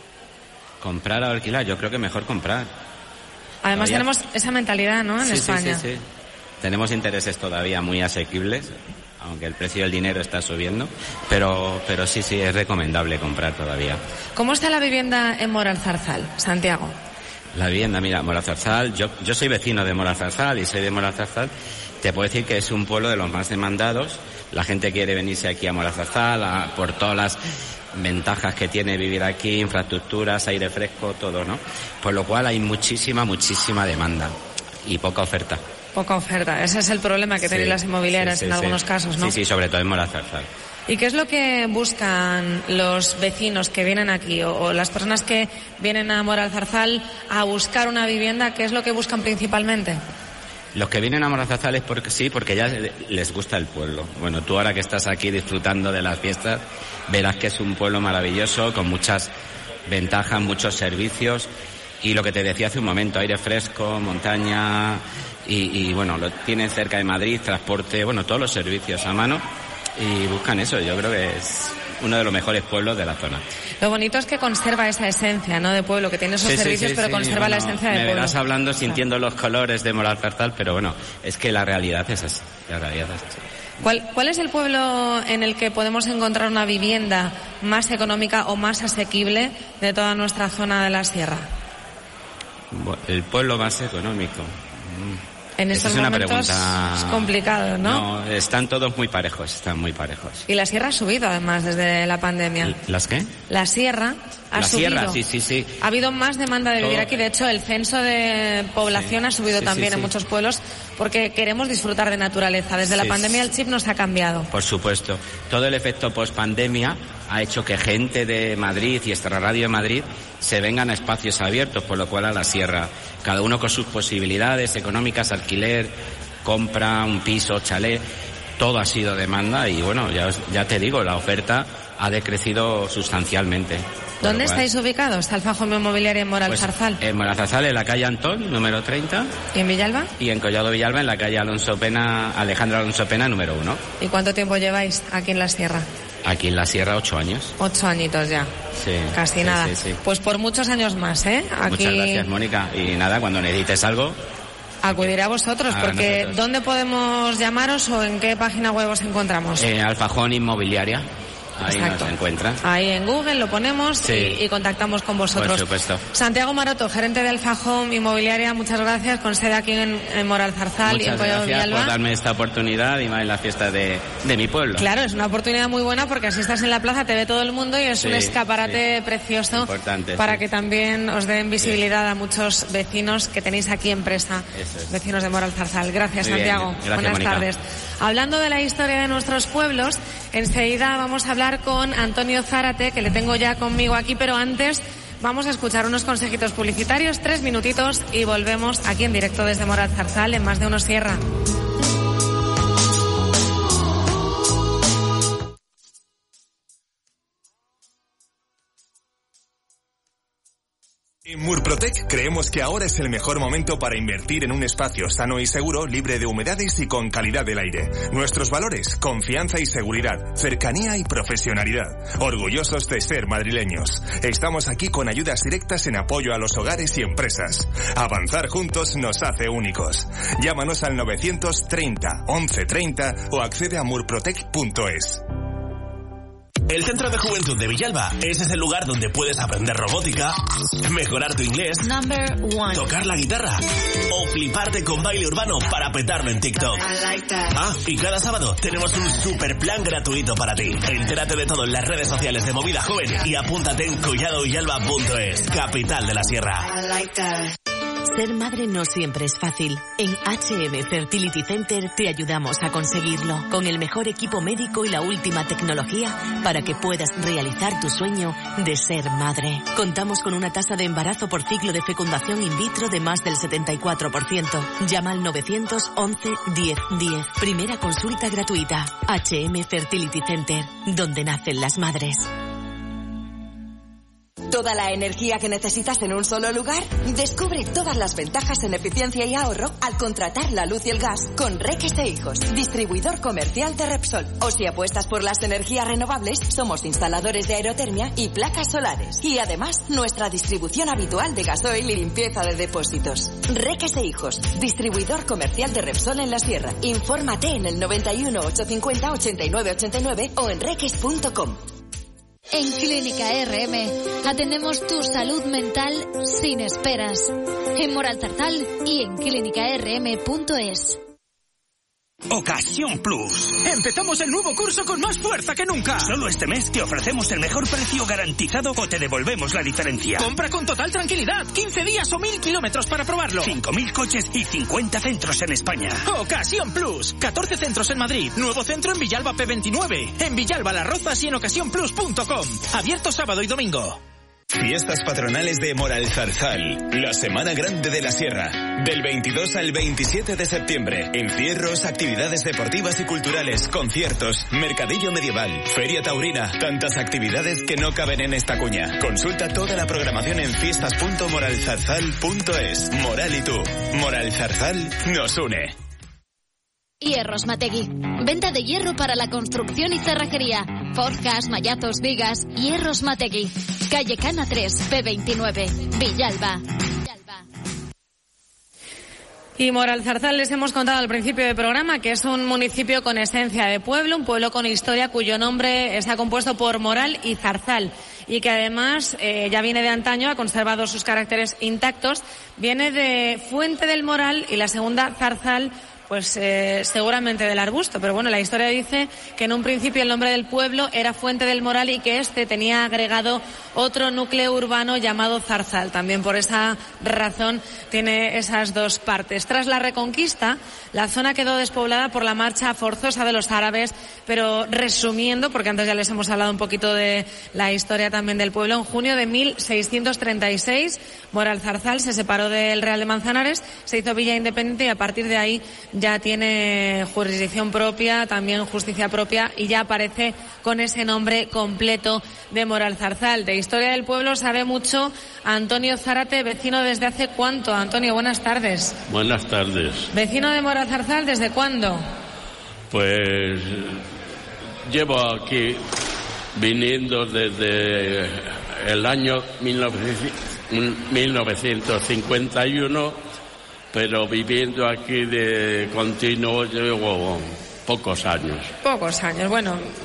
Comprar o alquilar, yo creo que mejor comprar. Además todavía... tenemos esa mentalidad, ¿no?, en sí, España. Sí, sí, sí. Tenemos intereses todavía muy asequibles, aunque el precio del dinero está subiendo, pero, pero sí, sí, es recomendable comprar todavía. ¿Cómo está la vivienda en Moralzarzal, Santiago? La vivienda, mira, Moralzarzal, yo, yo soy vecino de Moralzarzal y soy de Moralzarzal. Te puedo decir que es un pueblo de los más demandados. La gente quiere venirse aquí a Moralzarzal a, por todas las ventajas que tiene vivir aquí, infraestructuras, aire fresco, todo, ¿no? Por lo cual hay muchísima, muchísima demanda y poca oferta. Poca oferta, ese es el problema que sí, tenéis las inmobiliarias sí, sí, en sí. algunos casos, ¿no? Sí, sí, sobre todo en Moralzarzal. ¿Y qué es lo que buscan los vecinos que vienen aquí o, o las personas que vienen a Moralzarzal a buscar una vivienda? ¿Qué es lo que buscan principalmente? Los que vienen a Moralzarzal es porque sí, porque ya les gusta el pueblo. Bueno, tú ahora que estás aquí disfrutando de las fiestas, verás que es un pueblo maravilloso, con muchas ventajas, muchos servicios, y lo que te decía hace un momento, aire fresco, montaña, y, y bueno, lo tienen cerca de Madrid, transporte, bueno, todos los servicios a mano, y buscan eso. Yo creo que es uno de los mejores pueblos de la zona. Lo bonito es que conserva esa esencia, ¿no?, de pueblo, que tiene esos sí, servicios, sí, sí, pero sí. conserva bueno, la esencia de me pueblo. Me verás hablando, sintiendo los colores de Moralzarzal, pero bueno, es que la realidad es así, la realidad es así. ¿Cuál, ¿Cuál es el pueblo en el que podemos encontrar una vivienda más económica o más asequible de toda nuestra zona de la sierra? El pueblo más económico. En estos es una momentos pregunta... es complicado, ¿no? No, están todos muy parejos, están muy parejos. Y la sierra ha subido, además, desde la pandemia. ¿Las qué? La sierra ha la subido. La sierra, sí, sí, sí. Ha habido más demanda de vivir Todo... aquí. De hecho, el censo de población sí, ha subido sí, también sí, en sí. muchos pueblos porque queremos disfrutar de naturaleza. Desde sí, la pandemia el chip nos ha cambiado. Por supuesto. Todo el efecto post-pandemia ha hecho que gente de Madrid y Extrarradio de Madrid se vengan a espacios abiertos, por lo cual a la sierra, cada uno con sus posibilidades económicas, alquiler, compra, un piso, chalet, todo ha sido demanda y bueno, ya, ya te digo, la oferta ha decrecido sustancialmente. ¿Dónde estáis ubicados? Alfa Home Inmobiliaria en Moralzarzal. Pues en Moralzarzal, en la calle Antón, número treinta. ¿Y en Villalba? Y en Collado Villalba, en la calle Alonso Pena, Alejandro Alonso Pena, número uno. ¿Y cuánto tiempo lleváis aquí en la sierra? Aquí en la sierra, ocho años. Ocho añitos ya. Sí. Casi sí, nada. Sí, sí. Pues por muchos años más, ¿eh? Aquí... Muchas gracias, Mónica. Y nada, cuando necesites algo... Acudiré a vosotros, a porque nosotros. ¿Dónde podemos llamaros o en qué página web os encontramos? Eh, Alfa Home Inmobiliaria. Ahí Exacto. nos encuentra. Ahí en Google lo ponemos Sí. y, y contactamos con vosotros. Por supuesto. Santiago Maroto, gerente de Alfa Home Inmobiliaria, muchas gracias, con sede aquí en, en Moralzarzal y en Muchas Collado gracias Villalba. por darme esta oportunidad y más en la fiesta de, de mi pueblo. Claro, es una oportunidad muy buena porque así estás en la plaza, te ve todo el mundo y es Sí, un escaparate precioso Importante, para sí. que también os den visibilidad a muchos vecinos que tenéis aquí en Presa, Eso es. vecinos de Moralzarzal. Gracias, Muy bien. Santiago. Gracias, Buenas Mónica. tardes. Hablando de la historia de nuestros pueblos, enseguida vamos a hablar con Antonio Zárate, que le tengo ya conmigo aquí, pero antes vamos a escuchar unos consejitos publicitarios, tres minutitos, y volvemos aquí en directo desde Moralzarzal, en Más de Uno Sierra. En Murprotec creemos que ahora es el mejor momento para invertir en un espacio sano y seguro, libre de humedades y con calidad del aire. Nuestros valores: confianza y seguridad, cercanía y profesionalidad. Orgullosos de ser madrileños. Estamos aquí con ayudas directas en apoyo a los hogares y empresas. Avanzar juntos nos hace únicos. Llámanos al novecientos treinta, once treinta o accede a murprotec punto es. El Centro de Juventud de Villalba es ese lugar donde puedes aprender robótica, mejorar tu inglés, Number one. tocar la guitarra o fliparte con baile urbano para petarlo en TikTok. I like that. Ah, y cada sábado tenemos un super plan gratuito para ti. Entérate de todo en las redes sociales de Movida Joven y apúntate en collado villalba punto es, capital de la Sierra. I like that. Ser madre no siempre es fácil. En H M Fertility Center te ayudamos a conseguirlo, con el mejor equipo médico y la última tecnología para que puedas realizar tu sueño de ser madre. Contamos con una tasa de embarazo por ciclo de fecundación in vitro de más del setenta y cuatro por ciento. Llama al novecientos once diez diez. Primera consulta gratuita. H M Fertility Center, donde nacen las madres. ¿Toda la energía que necesitas en un solo lugar? Descubre todas las ventajas en eficiencia y ahorro al contratar la luz y el gas con Reques e Hijos, distribuidor comercial de Repsol. O si apuestas por las energías renovables, somos instaladores de aerotermia y placas solares. Y además, nuestra distribución habitual de gasoil y limpieza de depósitos. Reques e Hijos, distribuidor comercial de Repsol en la Sierra. Infórmate en el noventa y uno, ochocientos cincuenta, ochenta y nueve ochenta y nueve o en reques punto com. En Clínica R M atendemos tu salud mental sin esperas. En Moralzarzal y en clínica r m punto es. Ocasión Plus. Empezamos el nuevo curso con más fuerza que nunca. Solo este mes te ofrecemos el mejor precio garantizado o te devolvemos la diferencia. Compra con total tranquilidad. quince días o mil kilómetros para probarlo. cinco mil coches y cincuenta centros en España. Ocasión Plus. catorce centros en Madrid. Nuevo centro en Villalba P veintinueve. En Villalba Las Rozas y en ocasión plus punto com. Abierto sábado y domingo. Fiestas patronales de Moralzarzal, la Semana Grande de la Sierra, del veintidós al veintisiete de septiembre. Encierros, actividades deportivas y culturales, conciertos, mercadillo medieval, feria taurina, tantas actividades que no caben en esta cuña. Consulta toda la programación en fiestas punto moralzarzal punto es. Moral y tú, Moralzarzal nos une. Hierros Mategui. Venta de hierro para la construcción y cerrajería. Forjas, mallazos, vigas. Hierros Mategui. Calle Cana tres, P veintinueve. Villalba. Y Moralzarzal, les hemos contado al principio del programa que es un municipio con esencia de pueblo, un pueblo con historia cuyo nombre está compuesto por Moral y Zarzal, y que además eh, ya viene de antaño, ha conservado sus caracteres intactos, viene de Fuente del Moral y la segunda Zarzal, pues eh, seguramente del arbusto, pero bueno, la historia dice que en un principio el nombre del pueblo era Fuente del Moral y que este tenía agregado otro núcleo urbano llamado Zarzal. También por esa razón tiene esas dos partes. Tras la Reconquista, la zona quedó despoblada por la marcha forzosa de los árabes, pero resumiendo, porque antes ya les hemos hablado un poquito de la historia también del pueblo, en junio de mil seiscientos treinta y seis Moralzarzal se separó del Real de Manzanares, se hizo villa independiente y a partir de ahí ya tiene jurisdicción propia, también justicia propia, y ya aparece con ese nombre completo de Moralzarzal. De historia del pueblo sabe mucho Antonio Zárate, vecino desde hace cuánto. Antonio, buenas tardes. Buenas tardes. Vecino de Moralzarzal, ¿desde cuándo? Pues llevo aquí viniendo desde el año mil novecientos cincuenta y uno, pero viviendo aquí de continuo llevo pocos años. Pocos años, bueno,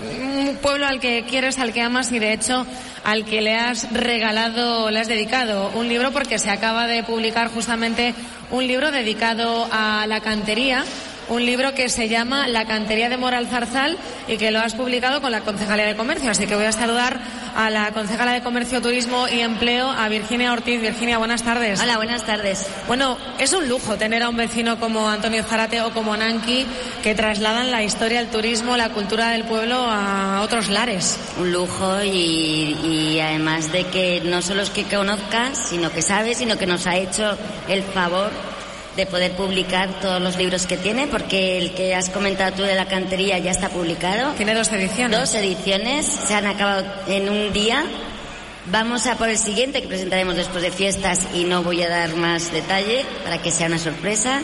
un pueblo al que quieres, al que amas y de hecho al que le has regalado, le has dedicado un libro, porque se acaba de publicar justamente un libro dedicado a la cantería. Un libro que se llama La cantería de Moralzarzal y que lo has publicado con la Concejalía de Comercio. Así que voy a saludar a la concejala de Comercio, Turismo y Empleo, a Virginia Ortiz. Virginia, buenas tardes. Hola, buenas tardes. Bueno, es un lujo tener a un vecino como Antonio Zárate o como Nanki, que trasladan la historia, el turismo, la cultura del pueblo a otros lares. Un lujo y, y además de que no solo es que conozca, sino que sabe, sino que nos ha hecho el favor de poder publicar todos los libros que tiene, porque el que has comentado tú de la cantería ya está publicado. Tiene dos ediciones. Dos ediciones, se han acabado en un día. Vamos a por el siguiente, que presentaremos después de fiestas, y no voy a dar más detalle para que sea una sorpresa.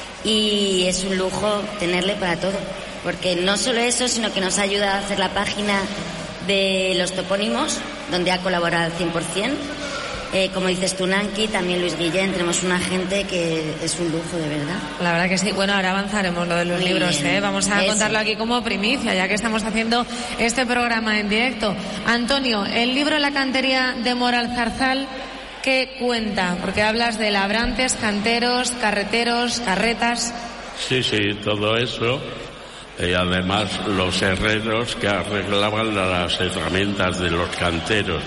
Y es un lujo tenerle para todo, porque no solo eso, sino que nos ayuda a hacer la página de los topónimos, donde ha colaborado al cien por ciento. Eh, como dices tú, Nanki, también Luis Guillén, tenemos una gente que es un lujo, de verdad. La verdad que sí. Bueno, ahora avanzaremos lo de los Muy libros, bien. ¿eh? Vamos a Eso. contarlo aquí como primicia, ya que estamos haciendo este programa en directo. Antonio, el libro La cantería de Moralzarzal, ¿qué cuenta? Porque hablas de labrantes, canteros, carreteros, carretas. Sí, sí, todo eso. Y además los herreros que arreglaban las herramientas de los canteros.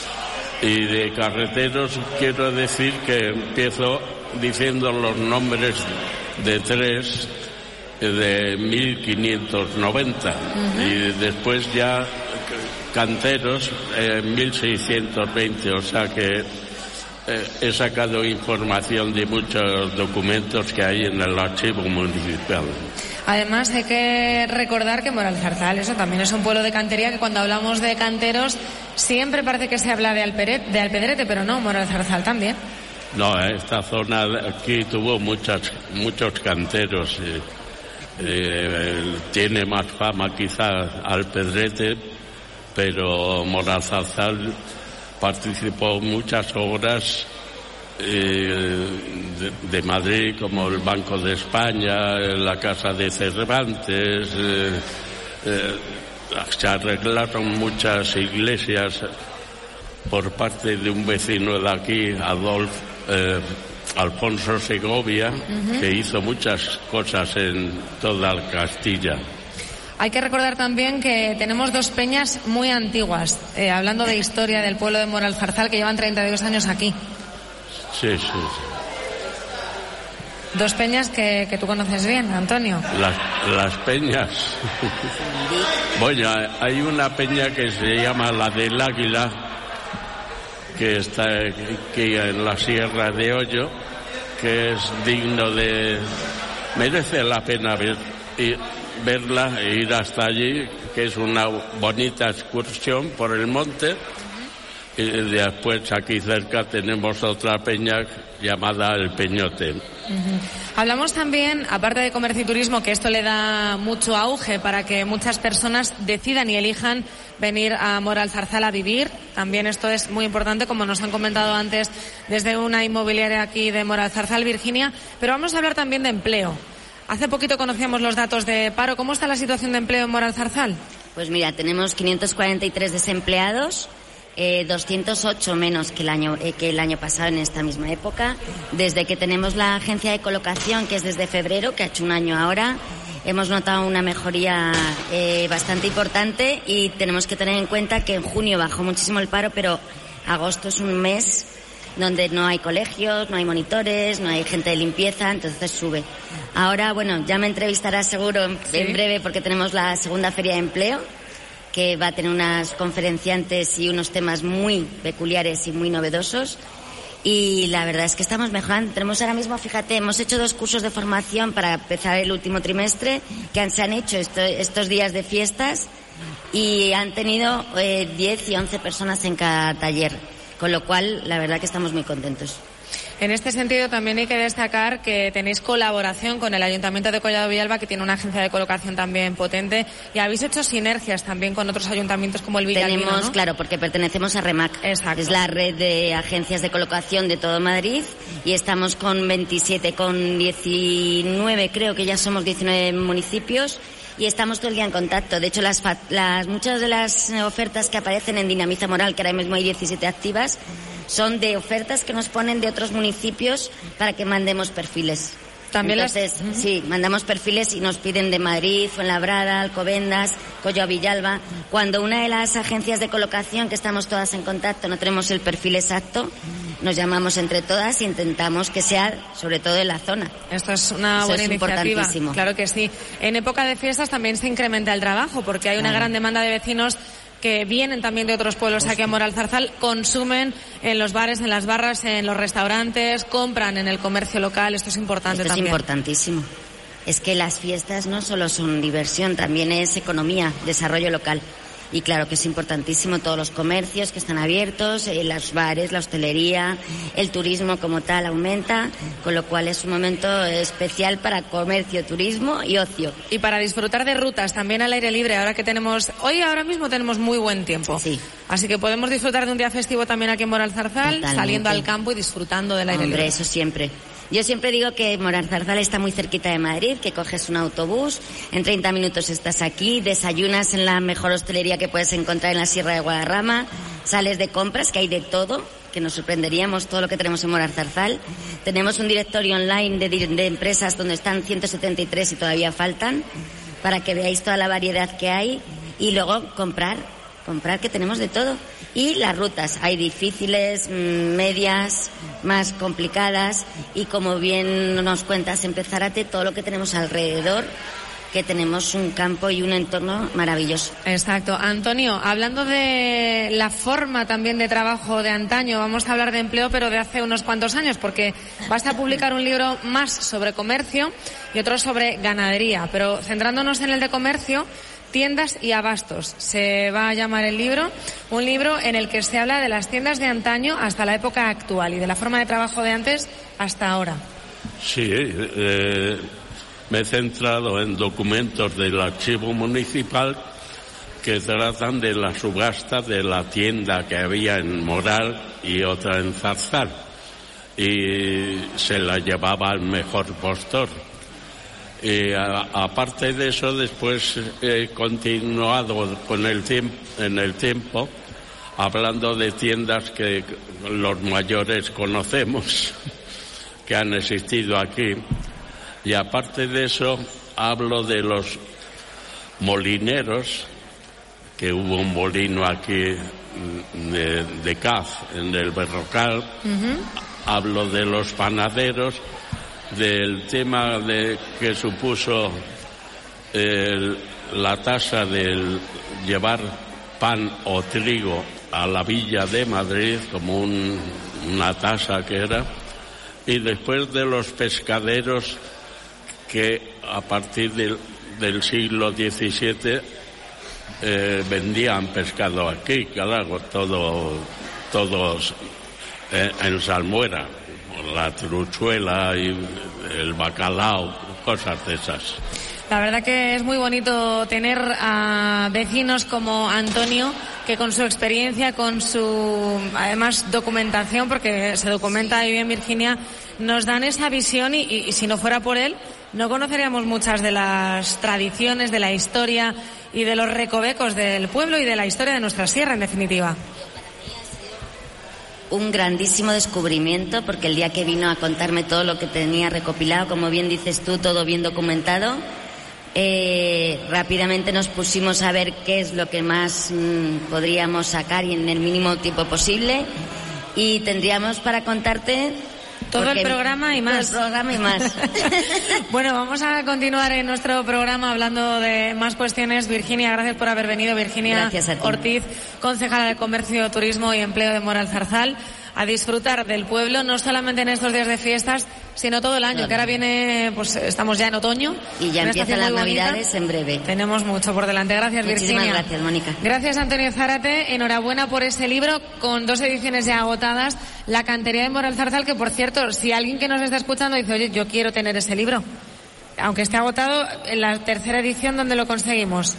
Y de carreteros quiero decir que empiezo diciendo los nombres de tres de mil quinientos noventa. Uh-huh. Y después ya canteros en mil seiscientos veinte, o sea que eh, he sacado información de muchos documentos que hay en el archivo municipal. Además hay que recordar que Moralzarzal, eso también es un pueblo de cantería, que cuando hablamos de canteros siempre parece que se habla de, Alperet, de Alpedrete, pero no, Moralzarzal también. No, esta zona aquí tuvo muchas, muchos canteros. Eh, eh, tiene más fama quizás Alpedrete, pero Moralzarzal participó en muchas obras Eh, de, de Madrid, como el Banco de España, la Casa de Cervantes. Eh, eh, se arreglaron muchas iglesias por parte de un vecino de aquí, Adolf, eh, Alfonso Segovia, uh-huh. que hizo muchas cosas en toda Castilla. Hay que recordar también que tenemos dos peñas muy antiguas, eh, hablando de historia del pueblo de Moralzarzal, que llevan treinta y dos años aquí. Sí, sí, sí. Dos peñas que, que tú conoces bien, Antonio. Las, las peñas. Bueno, hay una peña que se llama la del Águila, que está aquí en la Sierra de Hoyo, que es digno de... merece la pena ver, y verla e ir hasta allí, que es una bonita excursión por el monte. Y después aquí cerca tenemos otra peña llamada El Peñote. Uh-huh. Hablamos también, aparte de comercio y turismo, que esto le da mucho auge para que muchas personas decidan y elijan venir a Moralzarzal a vivir. También esto es muy importante, como nos han comentado antes desde una inmobiliaria aquí de Moralzarzal, Virginia. Pero vamos a hablar también de empleo. Hace poquito conocíamos los datos de paro. ¿Cómo está la situación de empleo en Moralzarzal? Pues mira, tenemos quinientos cuarenta y tres desempleados. Eh, doscientos ocho menos que el año eh, que el año pasado en esta misma época. Desde que tenemos la agencia de colocación, que es desde febrero, que ha hecho un año ahora, hemos notado una mejoría eh, bastante importante, y tenemos que tener en cuenta que en junio bajó muchísimo el paro, pero agosto es un mes donde no hay colegios, no hay monitores, no hay gente de limpieza, entonces sube. Ahora, bueno, ya me entrevistará seguro en, ¿Sí? en breve, porque tenemos la segunda feria de empleo, que va a tener unas conferenciantes y unos temas muy peculiares y muy novedosos. Y la verdad es que estamos mejorando. Tenemos ahora mismo, fíjate, hemos hecho dos cursos de formación para empezar el último trimestre, que han, se han hecho esto, estos días de fiestas, y han tenido eh, diez y once personas en cada taller, con lo cual la verdad que estamos muy contentos. En este sentido también hay que destacar que tenéis colaboración con el Ayuntamiento de Collado Villalba, que tiene una agencia de colocación también potente, y habéis hecho sinergias también con otros ayuntamientos como el Villalbino, Tenemos, ¿no? Claro, porque pertenecemos a REMAC. Exacto. Es la red de agencias de colocación de todo Madrid, y estamos con veintisiete, con diecinueve, creo que ya somos diecinueve municipios, y estamos todo el día en contacto. De hecho, las, las muchas de las ofertas que aparecen en Dinamiza Moral, que ahora mismo hay diecisiete activas, son de ofertas que nos ponen de otros municipios para que mandemos perfiles. También Entonces, las... sí, mandamos perfiles y nos piden de Madrid, Fuenlabrada, Alcobendas, Collao Villalba. Cuando una de las agencias de colocación, que estamos todas en contacto, no tenemos el perfil exacto, nos llamamos entre todas e intentamos que sea, sobre todo, en la zona. Esto es una Eso buena es iniciativa. Importantísimo. Claro que sí. En época de fiestas también se incrementa el trabajo, porque hay una Claro. gran demanda de vecinos que vienen también de otros pueblos aquí a Moralzarzal, consumen en los bares, en las barras, en los restaurantes, compran en el comercio local. Esto es importante Esto también. es importantísimo. Es que las fiestas no solo son diversión, también es economía, desarrollo local. Y claro que es importantísimo todos los comercios que están abiertos, eh, los bares, la hostelería, el turismo como tal aumenta, con lo cual es un momento especial para comercio, turismo y ocio. Y para disfrutar de rutas también al aire libre, ahora que tenemos, hoy ahora mismo tenemos muy buen tiempo. Sí. Así que podemos disfrutar de un día festivo también aquí en Moralzarzal, Totalmente. saliendo al campo y disfrutando del aire Hombre, libre. eso siempre. Yo siempre digo que Moralzarzal está muy cerquita de Madrid, que coges un autobús, en treinta minutos estás aquí, desayunas en la mejor hostelería que puedes encontrar en la Sierra de Guadarrama, sales de compras, que hay de todo, que nos sorprenderíamos todo lo que tenemos en Moralzarzal. Tenemos un directorio online de, de empresas donde están ciento setenta y tres y todavía faltan, para que veáis toda la variedad que hay, y luego comprar, comprar que tenemos de todo. Y las rutas, hay difíciles, medias, más complicadas, y como bien nos cuentas en Pezárate, todo lo que tenemos alrededor, que tenemos un campo y un entorno maravilloso. Exacto. Antonio, hablando de la forma también de trabajo de antaño, vamos a hablar de empleo, pero de hace unos cuantos años, porque vas a publicar un libro más sobre comercio y otro sobre ganadería, pero centrándonos en el de comercio, Tiendas y abastos, se va a llamar el libro, un libro en el que se habla de las tiendas de antaño hasta la época actual y de la forma de trabajo de antes hasta ahora. Sí, eh, me he centrado en documentos del archivo municipal que tratan de la subasta de la tienda que había en Moral y otra en Zarzal, y se la llevaba al mejor postor. Y a, aparte de eso, después he continuado con el tiempo, en el tiempo, hablando de tiendas que los mayores conocemos, que han existido aquí. Y aparte de eso, hablo de los molineros, que hubo un molino aquí de, de Caz, en el Berrocal. Uh-huh. Hablo de los panaderos, del tema de que supuso el, la tasa de llevar pan o trigo a la villa de Madrid, como un, una tasa que era, y después de los pescaderos que a partir del, del siglo diecisiete eh, vendían pescado aquí, claro, todo, todos eh, en salmuera. La truchuela y el bacalao, cosas de esas. La verdad que es muy bonito tener a vecinos como Antonio, que con su experiencia, con su, además, documentación, porque se documenta ahí bien Virginia, nos dan esa visión y, y, y si no fuera por él, no conoceríamos muchas de las tradiciones, de la historia y de los recovecos del pueblo y de la historia de nuestra sierra, en definitiva. Un grandísimo descubrimiento, porque el día que vino a contarme todo lo que tenía recopilado, como bien dices tú, todo bien documentado, eh, rápidamente nos pusimos a ver qué es lo que más mmm, podríamos sacar y en el mínimo tiempo posible, y tendríamos para contarte todo el programa y más. Todo el programa y más. Bueno, vamos a continuar en nuestro programa hablando de más cuestiones. Virginia, gracias por haber venido. Virginia Ortiz, concejala de Comercio, Turismo y Empleo de Moralzarzal, a disfrutar del pueblo, no solamente en estos días de fiestas, sino todo el año, que ahora viene, pues estamos ya en otoño. Y ya empiezan las Navidades en breve. Tenemos mucho por delante. Gracias, Muchísimas Virginia. gracias, Mónica. Gracias, Antonio Zárate. Enhorabuena por ese libro, con dos ediciones ya agotadas. La cantería de Moralzarzal, que por cierto, si alguien que nos está escuchando dice, oye, yo quiero tener ese libro, aunque esté agotado, en la tercera edición, ¿dónde lo conseguimos?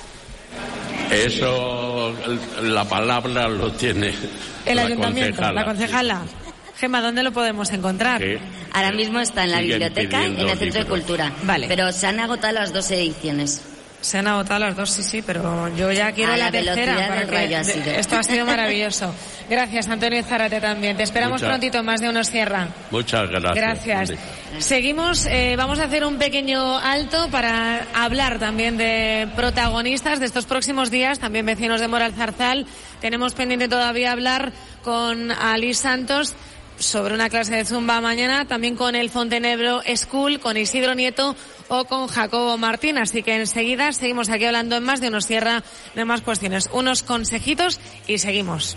Eso, la palabra lo tiene el la ayuntamiento, concejala. la concejala. Gemma, ¿dónde lo podemos encontrar? Sí. Ahora mismo está en la Siguen biblioteca, en el Centro libros. de Cultura. Vale. Pero se han agotado las dos ediciones. Se han agotado las dos, sí, sí, pero yo ya quiero a la, la tercera. velocidad del rayo ha sido. Esto ha sido maravilloso. Gracias, Antonio Zárate, también. Te esperamos Muchas. prontito en Más de Uno Sierra. Muchas gracias. Gracias. Seguimos, eh, vamos a hacer un pequeño alto para hablar también de protagonistas de estos próximos días, también vecinos de Moralzarzal. Tenemos pendiente todavía hablar con Alice Santos sobre una clase de zumba mañana, también con el Fontenebro School, con Isidro Nieto o con Jacobo Martín. Así que enseguida seguimos aquí hablando en Más de Uno Sierra de más cuestiones. Unos consejitos y seguimos.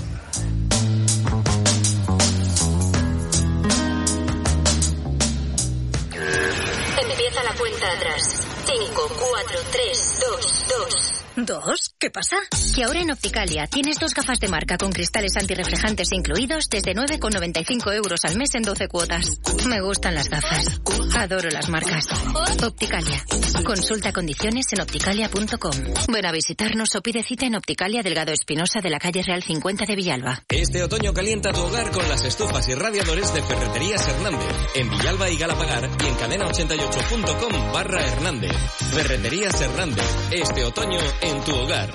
Empieza la cuenta atrás. cinco, cuatro, tres, dos, dos. ¿Dos? ¿Qué pasa? Que ahora en Opticalia tienes dos gafas de marca con cristales antirreflejantes incluidos desde nueve con noventa y cinco euros al mes en doce cuotas. Me gustan las gafas. Adoro las marcas. Opticalia. Consulta condiciones en opticalia punto com. Ven a visitarnos o pide cita en Opticalia Delgado Espinosa de la calle Real cincuenta de Villalba. Este otoño calienta tu hogar con las estufas y radiadores de Ferreterías Hernández. En Villalba y Galapagar y en cadena ochenta y ocho punto com barra Hernández. Ferreterías Hernández. Este otoño en tu hogar.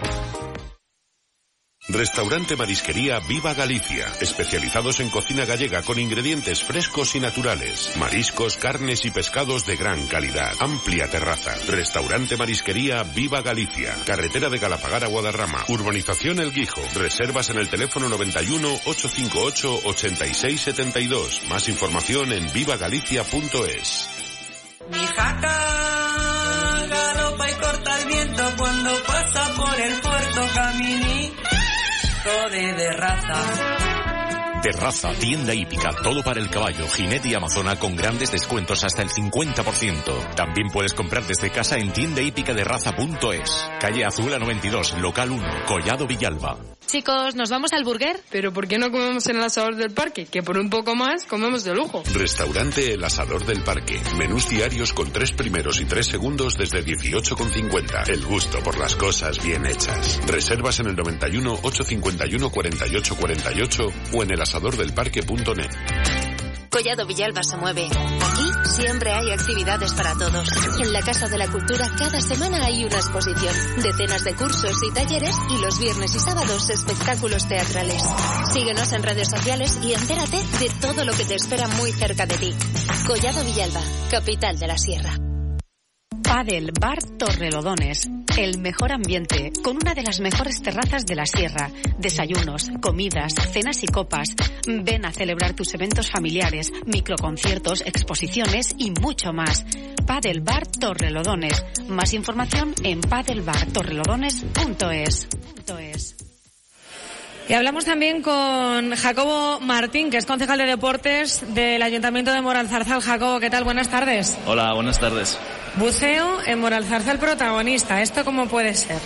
Restaurante Marisquería Viva Galicia, especializados en cocina gallega con ingredientes frescos y naturales, mariscos, carnes y pescados de gran calidad, amplia terraza. Restaurante Marisquería Viva Galicia, carretera de Galapagar a Guadarrama, urbanización El Guijo. Reservas en el teléfono noventa y uno, ochocientos cincuenta y ocho, ochenta y seis setenta y dos. Más información en viva galicia punto es. Mi jaca galopa y corta el viento cuando pasa por el puerto caminito de Derraza. Terraza, tienda hípica, todo para el caballo, jinete y amazona con grandes descuentos hasta el cincuenta por ciento. También puedes comprar desde casa en tienda hípica de raza punto es. Calle Azul noventa y dos, local uno, Collado Villalba. Chicos, ¿nos vamos al burger? Pero ¿por qué no comemos en el asador del parque? Que por un poco más comemos de lujo. Restaurante El Asador del Parque. Menús diarios con tres primeros y tres segundos desde dieciocho con cincuenta. El gusto por las cosas bien hechas. Reservas en el noventa y uno, ochocientos cincuenta y uno, cuarenta y ocho cuarenta y ocho o en el asador del parque punto net. Collado Villalba se mueve. Aquí siempre hay actividades para todos. En la Casa de la Cultura cada semana hay una exposición, decenas de cursos y talleres y los viernes y sábados espectáculos teatrales. Síguenos en redes sociales y entérate de todo lo que te espera muy cerca de ti. Collado Villalba, capital de la Sierra. Padel Bar Torrelodones. El mejor ambiente, con una de las mejores terrazas de la Sierra. Desayunos, comidas, cenas y copas. Ven a celebrar tus eventos familiares, microconciertos, exposiciones y mucho más. Padel Bar Torrelodones. Más información en padel bar torrelodones punto es. Y hablamos también con Jacobo Martín, que es concejal de deportes del Ayuntamiento de Moralzarzal. Jacobo, ¿qué tal? Buenas tardes. Hola, buenas tardes. Buceo en Moralzarzal protagonista. ¿Esto cómo puede ser?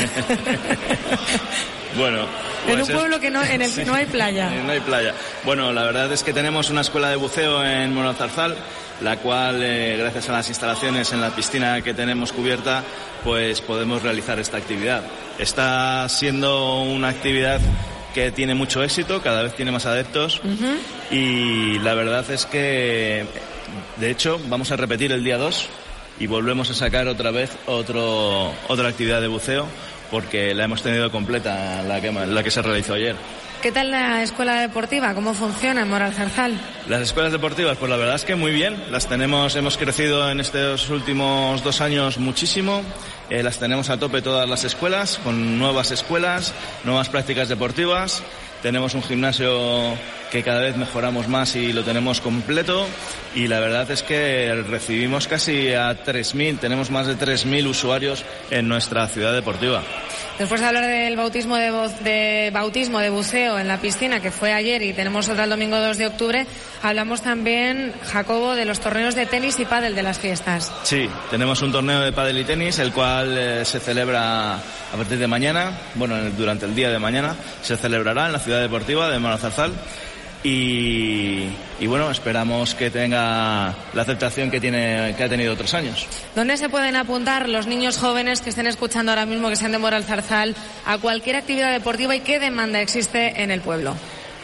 Bueno, pues en un pueblo que no, en el que no hay playa. No hay playa. Bueno, la verdad es que tenemos una escuela de buceo en Moralzarzal, la cual, eh, gracias a las instalaciones en la piscina que tenemos cubierta, pues podemos realizar esta actividad. Está siendo una actividad que tiene mucho éxito, cada vez tiene más adeptos, uh-huh. Y la verdad es que, de hecho, vamos a repetir el día dos y volvemos a sacar otra vez otro, otra actividad de buceo, porque la hemos tenido completa, la que, la que se realizó ayer. ¿Qué tal la escuela deportiva? ¿Cómo funciona en Moralzarzal? Las escuelas deportivas, pues la verdad es que muy bien. Las tenemos, hemos crecido en estos últimos dos años muchísimo. Eh, las tenemos a tope todas las escuelas, con nuevas escuelas, nuevas prácticas deportivas. Tenemos un gimnasio que cada vez mejoramos más y lo tenemos completo. Y la verdad es que recibimos casi a tres mil, tenemos más de tres mil usuarios en nuestra ciudad deportiva. Después de hablar del bautismo de, de bautismo de buceo en la piscina, que fue ayer, y tenemos otra el domingo dos de octubre, hablamos también, Jacobo, de los torneos de tenis y pádel de las fiestas. Sí, tenemos un torneo de pádel y tenis, el cual eh, se celebra a partir de mañana, bueno, durante el día de mañana, se celebrará en la ciudad deportiva de Moralzarzal. Y, y bueno, esperamos que tenga la aceptación que tiene que ha tenido otros años. ¿Dónde se pueden apuntar los niños jóvenes que estén escuchando ahora mismo, que sean de Moralzarzal, a cualquier actividad deportiva, y qué demanda existe en el pueblo?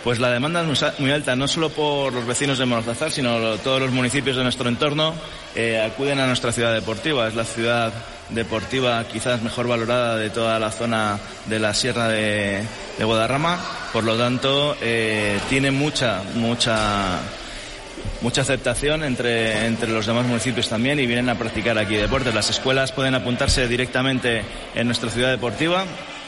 Pues la demanda es muy alta, no solo por los vecinos de Moralzarzal, sino todos los municipios de nuestro entorno eh, acuden a nuestra ciudad deportiva. Es la ciudad deportiva quizás mejor valorada de toda la zona de la Sierra de, de Guadarrama. Por lo tanto, eh, tiene mucha, mucha, mucha aceptación entre, entre los demás municipios también y vienen a practicar aquí deportes. Las escuelas pueden apuntarse directamente en nuestra ciudad deportiva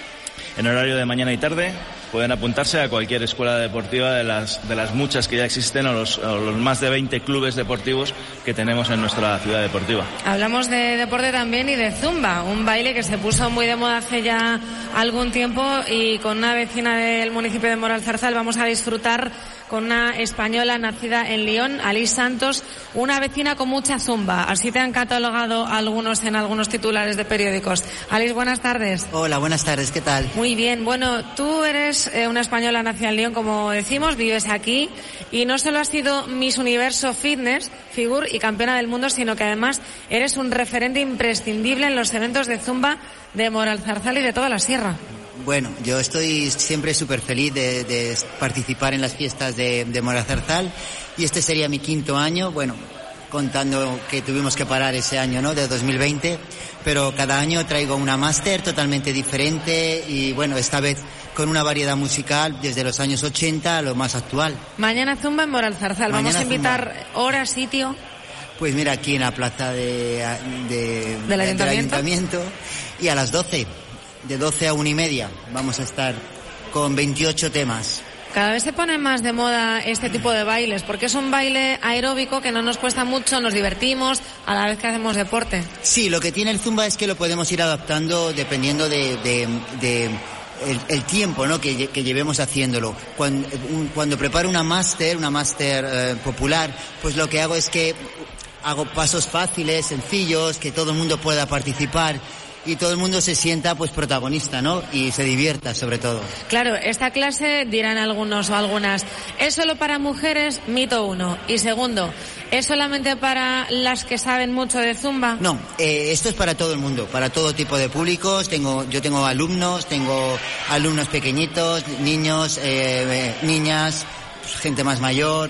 en horario de mañana y tarde. Pueden apuntarse a cualquier escuela deportiva de las, de las muchas que ya existen o los, o los más de veinte clubes deportivos que tenemos en nuestra ciudad deportiva. Hablamos de deporte también y de zumba, un baile que se puso muy de moda hace ya algún tiempo y con una vecina del municipio de Moralzarzal vamos a disfrutar con una española nacida en Lyon, Alice Santos, una vecina con mucha zumba. Así te han catalogado algunos en algunos titulares de periódicos. Alice, buenas tardes. Hola, buenas tardes, ¿qué tal? Muy bien, bueno, tú eres eh, una española nacida en Lyon, como decimos, vives aquí y no solo has sido Miss Universo Fitness, Figure y campeona del mundo, sino que además eres un referente imprescindible en los eventos de zumba de Moralzarzal y de toda la sierra. Bueno, yo estoy siempre súper feliz de, de participar en las fiestas de, de Moralzarzal y este sería mi quinto año, bueno, contando que tuvimos que parar ese año, ¿no?, de dos mil veinte, pero cada año traigo una máster totalmente diferente y bueno, esta vez con una variedad musical desde los años ochenta a lo más actual. Mañana zumba en Moralzarzal, Mañana vamos a invitar zumba. hora, sitio. Pues mira, aquí en la plaza de, de, ¿Del ayuntamiento? del ayuntamiento y a las doce. De doce a una y media vamos a estar con veintiocho temas. Cada vez se pone más de moda este tipo de bailes, porque es un baile aeróbico que no nos cuesta mucho, nos divertimos a la vez que hacemos deporte. Sí, lo que tiene el zumba es que lo podemos ir adaptando dependiendo de, de, de el, el tiempo, ¿no?, que, que llevemos haciéndolo. Cuando, un, cuando preparo una máster, una máster eh, popular, pues lo que hago es que hago pasos fáciles, sencillos, que todo el mundo pueda participar. Y todo el mundo se sienta pues protagonista, ¿no? Y se divierta sobre todo. Claro, esta clase, dirán algunos o algunas, ¿es solo para mujeres? Mito uno. Y segundo, ¿es solamente para las que saben mucho de zumba? No, eh, esto es para todo el mundo, para todo tipo de públicos. Tengo, yo tengo alumnos, tengo alumnos pequeñitos, niños, eh, niñas, gente más mayor,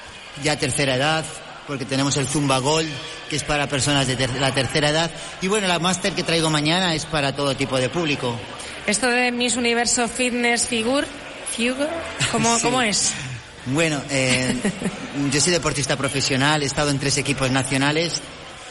ya tercera edad, porque tenemos el Zumba Gold, que es para personas de ter- la tercera edad. Y bueno, la máster que traigo mañana es para todo tipo de público. Esto de Miss Universo Fitness Figure, Figure ¿cómo, Sí. ¿cómo es? Bueno, eh, yo soy deportista profesional, he estado en tres equipos nacionales.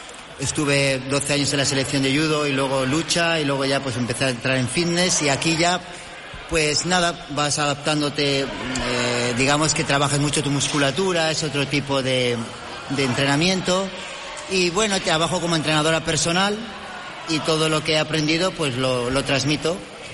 Estuve doce años en la selección de judo y luego lucha y luego ya pues empecé a entrar en fitness y aquí ya pues nada, vas adaptándote, eh, digamos que trabajas mucho tu musculatura, es otro tipo de, de entrenamiento. Y bueno, trabajo como entrenadora personal y todo lo que he aprendido pues lo, lo transmito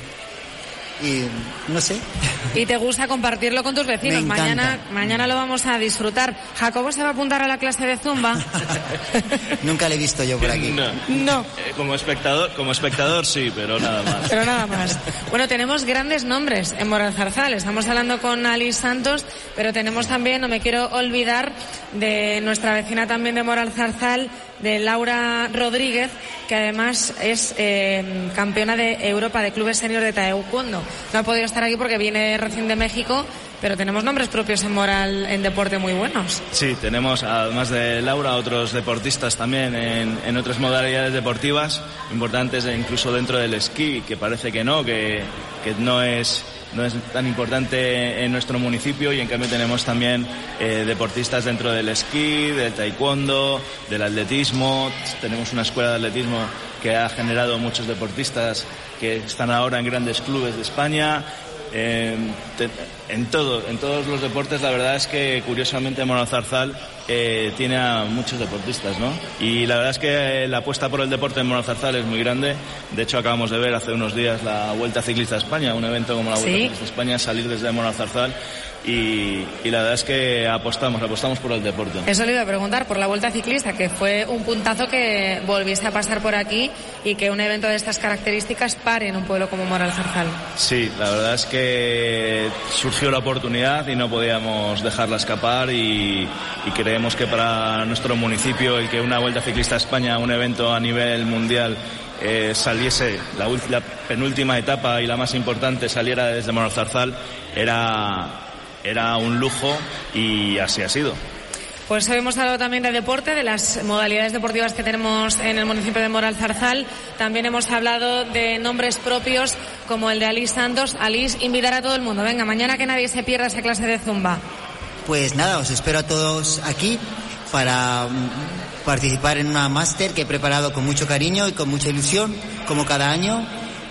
y no sé. Y te gusta compartirlo con tus vecinos. Me encanta. Mañana, mañana lo vamos a disfrutar. ¿Jacobo se va a apuntar a la clase de zumba? Nunca le he visto yo por aquí. No. No. Eh, como espectador, como espectador sí, pero nada más. Pero nada más. Bueno, tenemos grandes nombres en Moralzarzal. Estamos hablando con Alice Santos, pero tenemos también, no me quiero olvidar, de nuestra vecina también de Moralzarzal, de Laura Rodríguez, que además es eh, campeona de Europa de clubes senior de taekwondo. No ha podido estar aquí porque viene recién de México, pero tenemos nombres propios en Moral, en deporte, muy buenos. Sí, tenemos además de Laura otros deportistas también en, en otras modalidades deportivas importantes, incluso dentro del esquí, que parece que no, que, que no es no es tan importante en nuestro municipio y en cambio tenemos también eh, deportistas dentro del esquí, del taekwondo, del atletismo. Tenemos una escuela de atletismo que ha generado muchos deportistas que están ahora en grandes clubes de España. Eh, te, en todo, en todos los deportes, la verdad es que curiosamente Moralzarzal eh, tiene a muchos deportistas, ¿no? Y la verdad es que la apuesta por el deporte en Moralzarzal es muy grande. De hecho, acabamos de ver hace unos días la Vuelta Ciclista a España, un evento como la Vuelta ¿Sí? Ciclista a España, salir desde Moralzarzal. Y, y la verdad es que apostamos, apostamos por el deporte. Eso le iba a preguntar, por la Vuelta Ciclista, que fue un puntazo que volviese a pasar por aquí y que un evento de estas características pare en un pueblo como Moralzarzal. Sí, la verdad es que surgió la oportunidad y no podíamos dejarla escapar y, y creemos que para nuestro municipio el que una Vuelta Ciclista a España, un evento a nivel mundial, eh, saliese, la, la penúltima etapa y la más importante saliera desde Moralzarzal, era... era un lujo y así ha sido. Pues hoy hemos hablado también de deporte, de las modalidades deportivas que tenemos en el municipio de Moralzarzal. También hemos hablado de nombres propios como el de Alice Santos. Alice, invitar a todo el mundo. Venga, mañana que nadie se pierda esa clase de zumba. Pues nada, os espero a todos aquí para participar en una máster que he preparado con mucho cariño y con mucha ilusión, como cada año.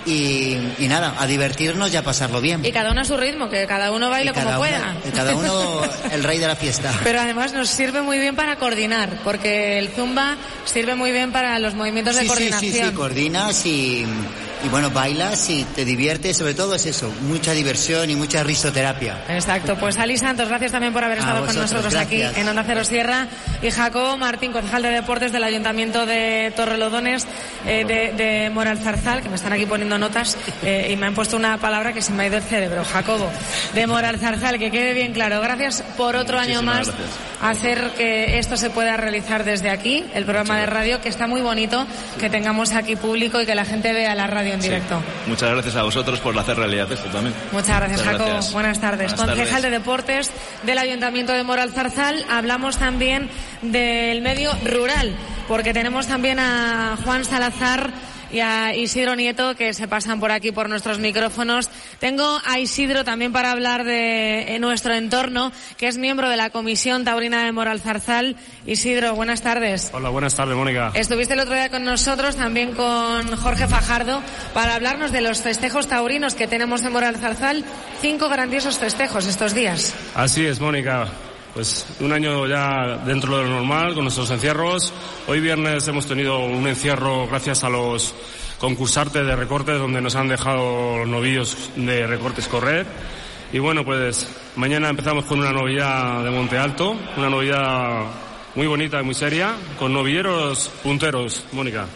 Y, y nada, a divertirnos y a pasarlo bien. Y cada uno a su ritmo, que cada uno baile como uno, pueda. Cada uno el rey de la fiesta. Pero además nos sirve muy bien para coordinar, porque el zumba sirve muy bien para los movimientos sí, de coordinación. Sí, sí, sí, coordinas y, y bueno, bailas y te diviertes, sobre todo es eso, mucha diversión y mucha risoterapia. Exacto, pues Ali Santos, gracias también por haber estado vosotros, con nosotros gracias. aquí en Onda Cero Sierra, y Jacobo Martín, concejal de Deportes del Ayuntamiento de Torrelodones, eh, de, de Moralzarzal, que me están aquí poniendo notas eh, y me han puesto una palabra que se me ha ido el cerebro. Jacobo, de Moralzarzal, que quede bien claro. Gracias por otro Muchísimas año más gracias. hacer que esto se pueda realizar desde aquí, el programa de radio, que está muy bonito que tengamos aquí público y que la gente vea la radio en directo. Sí. Muchas gracias a vosotros por hacer realidad esto también. Muchas gracias, Muchas Jacobo. gracias. Buenas tardes. Buenas Concejal tardes. de Deportes del Ayuntamiento de Moralzarzal. Hablamos también del medio rural, porque tenemos también a Juan Salazar y a Isidro Nieto, que se pasan por aquí por nuestros micrófonos. Tengo a Isidro también para hablar de nuestro entorno, que es miembro de la Comisión Taurina de Moralzarzal. Isidro, buenas tardes. Hola, buenas tardes, Mónica. Estuviste el otro día con nosotros, también con Jorge Fajardo, para hablarnos de los festejos taurinos que tenemos en Moralzarzal. Cinco grandiosos festejos estos días. Así es, Mónica. Pues un año ya dentro de lo normal, con nuestros encierros. Hoy viernes hemos tenido un encierro gracias a los concursantes de recortes, donde nos han dejado los novillos de recortes correr. Y bueno, pues mañana empezamos con una novillada de Monte Alto, una novillada muy bonita y muy seria, con novilleros punteros, Mónica.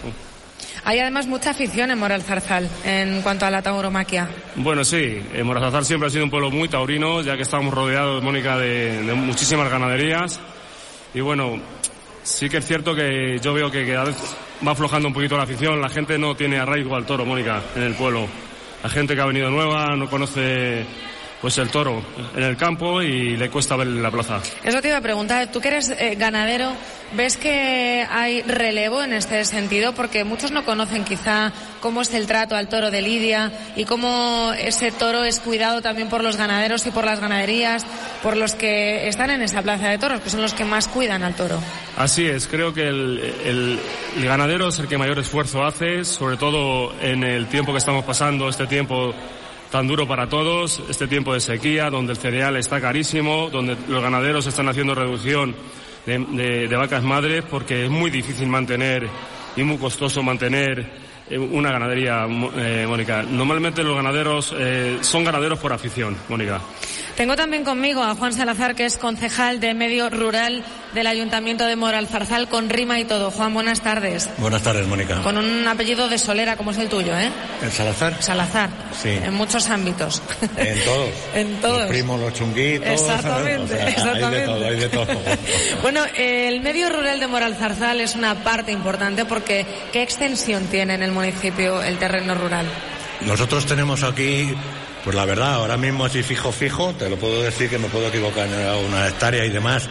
Hay además mucha afición en Moralzarzal en cuanto a la tauromaquia. Bueno, sí, eh, Moralzarzal siempre ha sido un pueblo muy taurino, ya que estamos rodeados, Mónica, de, de muchísimas ganaderías. Y bueno, sí que es cierto que yo veo que cada vez va aflojando un poquito la afición. La gente no tiene arraigo al toro, Mónica, en el pueblo. La gente que ha venido nueva no conoce pues el toro en el campo y le cuesta ver en la plaza. Eso te iba a preguntar, tú que eres eh, ganadero, ¿ves que hay relevo en este sentido? Porque muchos no conocen quizá cómo es el trato al toro de lidia y cómo ese toro es cuidado también por los ganaderos y por las ganaderías, por los que están en esa plaza de toros, que son los que más cuidan al toro. Así es, creo que el, el, el ganadero es el que mayor esfuerzo hace, sobre todo en el tiempo que estamos pasando, este tiempo tan duro para todos, este tiempo de sequía, donde el cereal está carísimo, donde los ganaderos están haciendo reducción de, de, de vacas madres, porque es muy difícil mantener y muy costoso mantener una ganadería, eh, Mónica. Normalmente los ganaderos eh, son ganaderos por afición, Mónica. Tengo también conmigo a Juan Salazar, que es concejal de Medio Rural del Ayuntamiento de Moralzarzal, con rima y todo. Juan, buenas tardes. Buenas tardes, Mónica. Con un apellido de solera, como es el tuyo, ¿eh? ¿El Salazar? Salazar. Sí. En muchos ámbitos. En todos. En todos. Los primos, los chunguitos. Exactamente, O sea, exactamente. Hay de todo, hay de todo. Bueno, el medio rural de Moralzarzal es una parte importante porque ¿qué extensión tiene en el municipio el terreno rural? Nosotros tenemos aquí, pues la verdad, ahora mismo así fijo, fijo, te lo puedo decir, que me puedo equivocar en una hectárea y demás,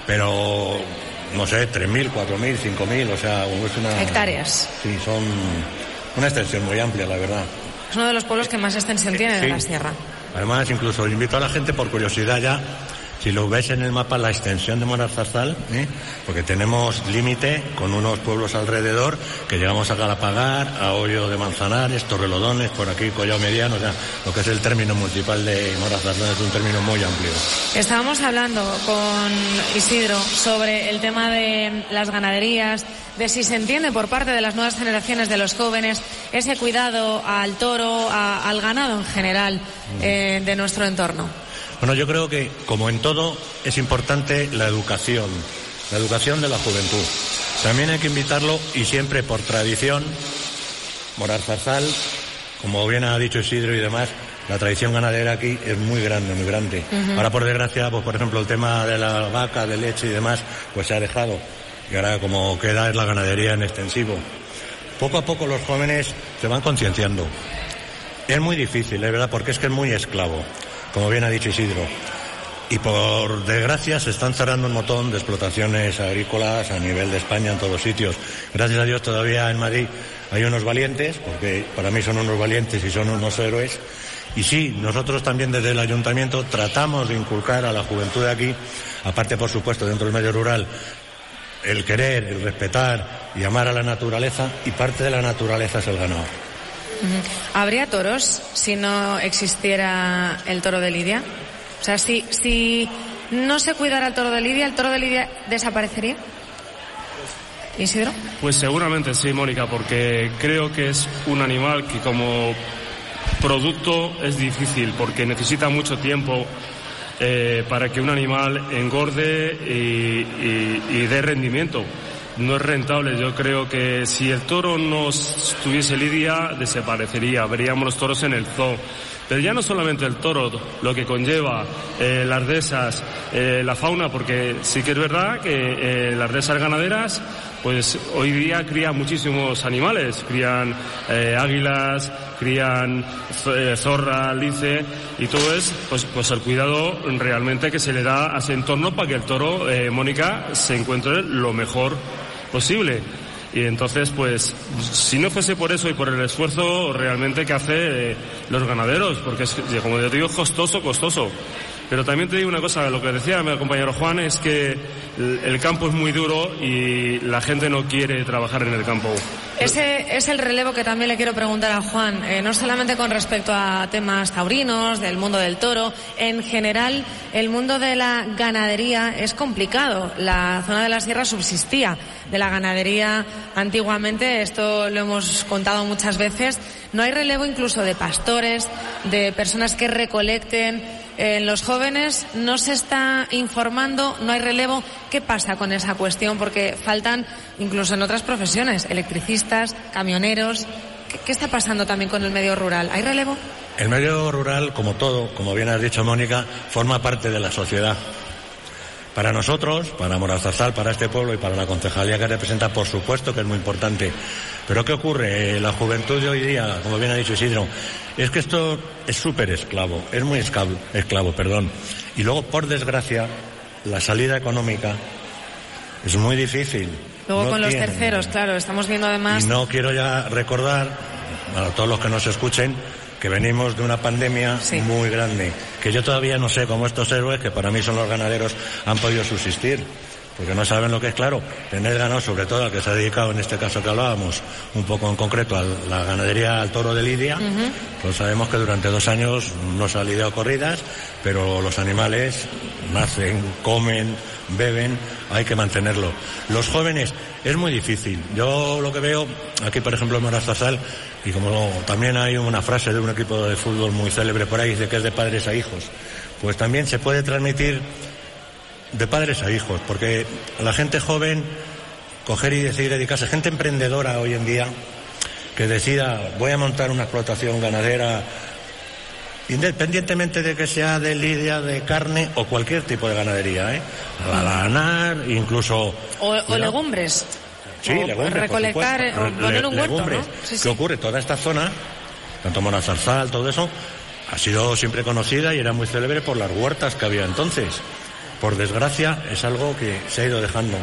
pero no sé, tres mil, cuatro mil, cinco mil, o sea, es una... Hectáreas. Sí, son una extensión muy amplia, la verdad. Es uno de los pueblos que más extensión tiene de Sí. la sierra. Además, incluso invito a la gente por curiosidad ya, si lo ves en el mapa, la extensión de Moralzarzal, ¿eh? Porque tenemos límite con unos pueblos alrededor, que llegamos a Galapagar, a Hoyo de Manzanares, Torrelodones, por aquí Collao Mediano, o sea, lo que es el término municipal de Moralzarzal es un término muy amplio. Estábamos hablando con Isidro sobre el tema de las ganaderías, de si se entiende por parte de las nuevas generaciones de los jóvenes ese cuidado al toro, a, al ganado en general eh, de nuestro entorno. Bueno, yo creo que, como en todo, es importante la educación, la educación de la juventud. También hay que invitarlo, y siempre por tradición, Moralzarzal, como bien ha dicho Isidro y demás, la tradición ganadera aquí es muy grande, muy grande. Uh-huh. Ahora, por desgracia, pues por ejemplo, el tema de la vaca, de leche y demás, pues se ha dejado. Y ahora, como queda, es la ganadería en extensivo. Poco a poco los jóvenes se van concienciando. Es muy difícil, es verdad, porque es que es muy esclavo, como bien ha dicho Isidro. Y por desgracia se están cerrando un montón de explotaciones agrícolas a nivel de España en todos sitios. Gracias a Dios todavía en Madrid hay unos valientes, porque para mí son unos valientes y son unos héroes. Y sí, nosotros también desde el ayuntamiento tratamos de inculcar a la juventud de aquí, aparte por supuesto dentro del medio rural, el querer, el respetar y amar a la naturaleza, y parte de la naturaleza es el ganado. ¿Habría toros si no existiera el toro de Lidia? O sea, si, si no se cuidara el toro de Lidia, ¿el toro de Lidia desaparecería? ¿Isidro? Pues seguramente sí, Mónica, porque creo que es un animal que como producto es difícil, porque necesita mucho tiempo eh, para que un animal engorde y, y, y dé rendimiento. No es rentable. Yo creo que si el toro no tuviese lidia, desaparecería. Veríamos los toros en el zoo. Pero ya no solamente el toro, lo que conlleva eh, las dehesas, eh, la fauna, porque sí que es verdad que eh, las dehesas ganaderas, pues hoy día crían muchísimos animales, crían eh, águilas, crían eh, zorra, lince, y todo es pues, pues el cuidado realmente que se le da a ese entorno para que el toro, eh, Mónica, se encuentre lo mejor posible. Y entonces, pues, si no fuese por eso y por el esfuerzo realmente que hacen eh, los ganaderos, porque es, como te digo, costoso, costoso. Pero también te digo una cosa, lo que decía mi compañero Juan es que el, el campo es muy duro y la gente no quiere trabajar en el campo. Ese es el relevo que también le quiero preguntar a Juan, eh, no solamente con respecto a temas taurinos, del mundo del toro, en general el mundo de la ganadería es complicado. La zona de la sierra subsistía de la ganadería antiguamente, esto lo hemos contado muchas veces. No hay relevo incluso de pastores, de personas que recolecten. En los jóvenes no se está informando, no hay relevo. ¿Qué pasa con esa cuestión? Porque faltan, incluso en otras profesiones, electricistas, camioneros. ¿Qué, qué está pasando también con el medio rural? ¿Hay relevo? El medio rural, como todo, como bien has dicho, Mónica, forma parte de la sociedad. Para nosotros, para Moralzarzal, para este pueblo y para la concejalía que representa, por supuesto que es muy importante. Pero ¿qué ocurre? La juventud de hoy día, como bien ha dicho Isidro, es que esto es súper esclavo, es muy esclavo, esclavo, perdón. Y luego, por desgracia, la salida económica es muy difícil. Luego no con los tiene. terceros, claro, estamos viendo además... Y no quiero ya recordar, a todos los que nos escuchen, que venimos de una pandemia sí. muy grande, que yo todavía no sé cómo estos héroes, que para mí son los ganaderos, han podido subsistir, porque no saben lo que es, claro, tener ganado, sobre todo al que se ha dedicado, en este caso que hablábamos, un poco en concreto a la ganadería al toro de Lidia, uh-huh. pues sabemos que durante dos años no se han lidiado corridas, pero los animales nacen, comen, beben, hay que mantenerlo. Los jóvenes, es muy difícil. Yo lo que veo, aquí por ejemplo en Moralzarzal, y como también hay una frase de un equipo de fútbol muy célebre por ahí, dice que es de padres a hijos, pues también se puede transmitir de padres a hijos, porque la gente joven, coger y decidir dedicarse, gente emprendedora hoy en día, que decida, voy a montar una explotación ganadera, independientemente de que sea de lidia, de carne o cualquier tipo de ganadería, ¿eh? A lanar, incluso... O, o legumbres. Sí, o legumbres, recolectar, o poner un huerto, legumbres. ¿no? Sí, sí. ¿Qué ocurre? Toda esta zona, tanto Moralzarzal, todo eso, ha sido siempre conocida y era muy célebre por las huertas que había entonces. Por desgracia, es algo que se ha ido dejando.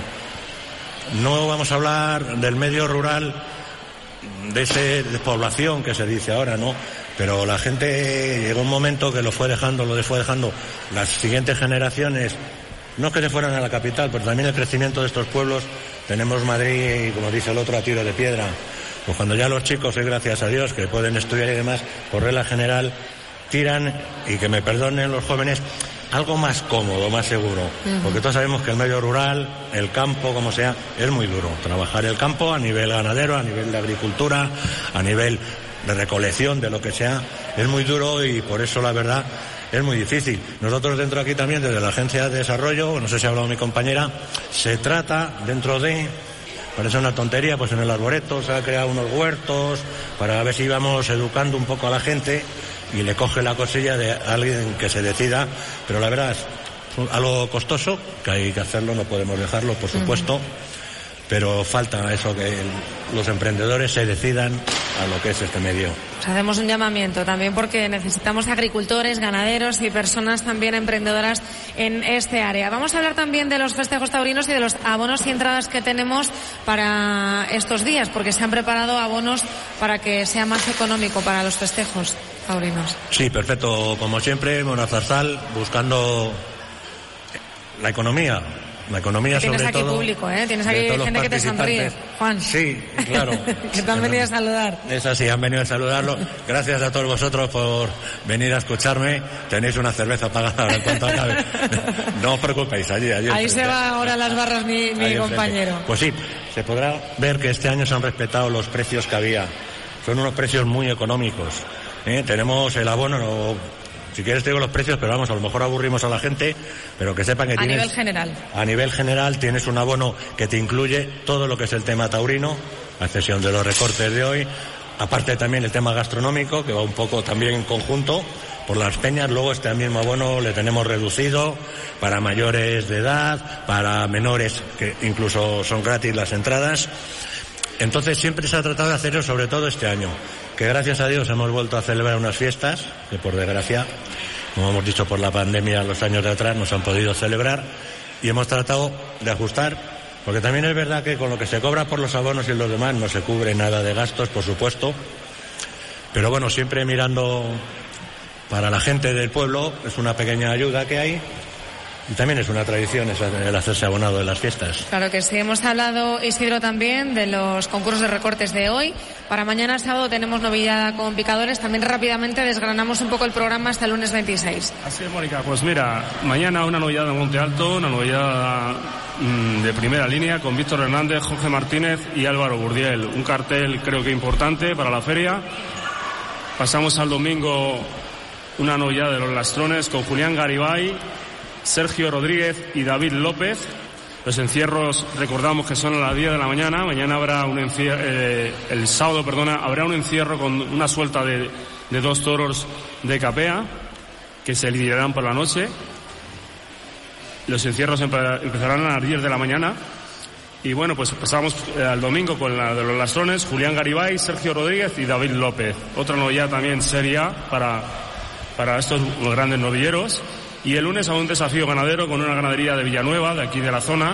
No vamos a hablar del medio rural, de esa despoblación que se dice ahora, ¿no? Pero la gente llegó un momento que lo fue dejando, lo fue dejando. Las siguientes generaciones, no es que se fueran a la capital, pero también el crecimiento de estos pueblos. Tenemos Madrid y, como dice el otro, a tiro de piedra. Pues cuando ya los chicos, y gracias a Dios, que pueden estudiar y demás, por regla general, tiran, y que me perdonen los jóvenes, algo más cómodo, más seguro. Uh-huh. Porque todos sabemos que el medio rural, el campo, como sea, es muy duro. Trabajar el campo a nivel ganadero, a nivel de agricultura, a nivel de recolección, de lo que sea, es muy duro y por eso, la verdad, es muy difícil. Nosotros dentro aquí también, desde la Agencia de Desarrollo, no sé si ha hablado mi compañera, se trata dentro de, parece una tontería, pues en el arboreto se han creado unos huertos para ver si íbamos educando un poco a la gente y le coge la cosilla de alguien que se decida, pero la verdad es algo costoso, que hay que hacerlo, no podemos dejarlo, por supuesto. Uh-huh. pero falta eso, que el, los emprendedores se decidan a lo que es este medio. Pues hacemos un llamamiento también porque necesitamos agricultores, ganaderos y personas también emprendedoras en este área. Vamos a hablar también de los festejos taurinos y de los abonos y entradas que tenemos para estos días, porque se han preparado abonos para que sea más económico para los festejos taurinos. Sí, perfecto. Como siempre, Morazarzal buscando la economía. La economía sobre todo. Tienes aquí público, ¿eh? Tienes aquí gente que te sonríe, Juan. Sí, claro. Que te han venido a saludar. Es así, han venido a saludarlo. Gracias a todos vosotros por venir a escucharme. Tenéis una cerveza pagada en cuanto acabe. No os preocupéis, allí, allí. Ahí se va ahora las barras mi, mi compañero. Pues sí, se podrá ver que este año se han respetado los precios que había. Son unos precios muy económicos. ¿eh? Tenemos el abono... No, si quieres te digo los precios, pero vamos, a lo mejor aburrimos a la gente, pero que sepan que a tienes... A nivel general. A nivel general tienes un abono que te incluye todo lo que es el tema taurino, a excepción de los recortes de hoy, aparte también el tema gastronómico, que va un poco también en conjunto por las peñas. Luego este mismo abono le tenemos reducido para mayores de edad, para menores, que incluso son gratis las entradas. Entonces siempre se ha tratado de hacerlo, sobre todo este año, que gracias a Dios hemos vuelto a celebrar unas fiestas, que por desgracia, como hemos dicho por la pandemia los años de atrás, no se han podido celebrar, y hemos tratado de ajustar, porque también es verdad que con lo que se cobra por los abonos y los demás no se cubre nada de gastos, por supuesto, pero bueno, siempre mirando para la gente del pueblo, es una pequeña ayuda que hay. Y también es una tradición el hacerse abonado de las fiestas. Claro que sí. Hemos hablado, Isidro, también de los concursos de recortes de hoy. Para mañana sábado tenemos novillada con picadores. También rápidamente desgranamos un poco el programa hasta el lunes veintiséis. Así es, Mónica. Pues mira, mañana una novillada en Monte Alto, una novillada mmm, de primera línea con Víctor Hernández, Jorge Martínez y Álvaro Burdiel. Un cartel creo que importante para la feria. Pasamos al domingo una novillada de los Lastrones con Julián Garibay, Sergio Rodríguez y David López. Los encierros, recordamos que son a las diez de la mañana. Mañana habrá un encierro, eh, el sábado, perdona, habrá un encierro con una suelta de, de dos toros de capea que se lidiarán por la noche. Los encierros empezarán a las diez de la mañana. Y bueno, pues pasamos eh, al domingo con la de los Lastrones, Julián Garibay, Sergio Rodríguez y David López. Otra novillada también seria para, para estos grandes novilleros. Y el lunes a un desafío ganadero con una ganadería de Villanueva, de aquí de la zona,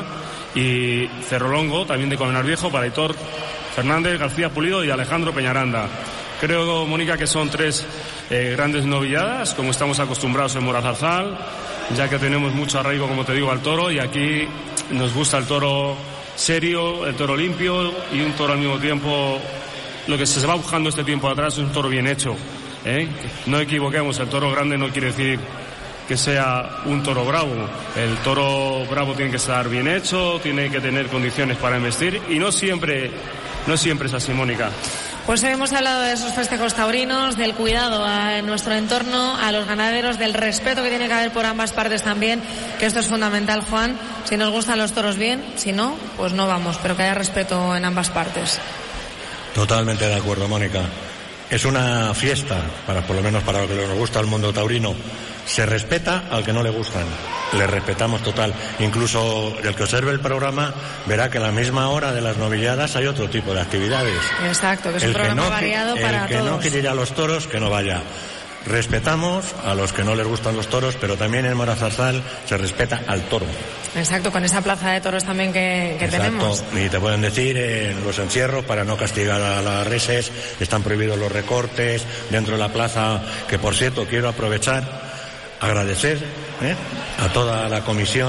y Cerrolongo, también de Colmenar Viejo, para Aitor Fernández, García Pulido y Alejandro Peñaranda. Creo, Mónica, que son tres eh, grandes novilladas, como estamos acostumbrados en Morazarzal, ya que tenemos mucho arraigo, como te digo, al toro, y aquí nos gusta el toro serio, el toro limpio, y un toro al mismo tiempo, lo que se va buscando este tiempo atrás es un toro bien hecho. ¿eh? No equivoquemos, el toro grande no quiere decir que sea un toro bravo. El toro bravo tiene que estar bien hecho, tiene que tener condiciones para investir, y no siempre, no siempre es así, Mónica. Pues hemos hablado de esos festejos taurinos, del cuidado a nuestro entorno, a los ganaderos, del respeto que tiene que haber por ambas partes también, que esto es fundamental, Juan. Si nos gustan los toros, bien, si no, pues no vamos, pero que haya respeto en ambas partes. Totalmente de acuerdo, Mónica. Es una fiesta, para por lo menos para lo que nos gusta el mundo taurino. Se respeta al que no le gustan, le respetamos total. Incluso el que observe el programa verá que a la misma hora de las novilladas hay otro tipo de actividades. Exacto, que es un programa no, variado el para que todos. no quiere ir a los toros, que no vaya. Respetamos a los que no les gustan los toros, pero también en Morazarzal se respeta al toro. Exacto, con esa plaza de toros también que, que tenemos. Y te pueden decir, en los encierros, para no castigar a las reses, están prohibidos los recortes dentro de la plaza, que por cierto quiero aprovechar, agradecer ¿eh? a toda la comisión,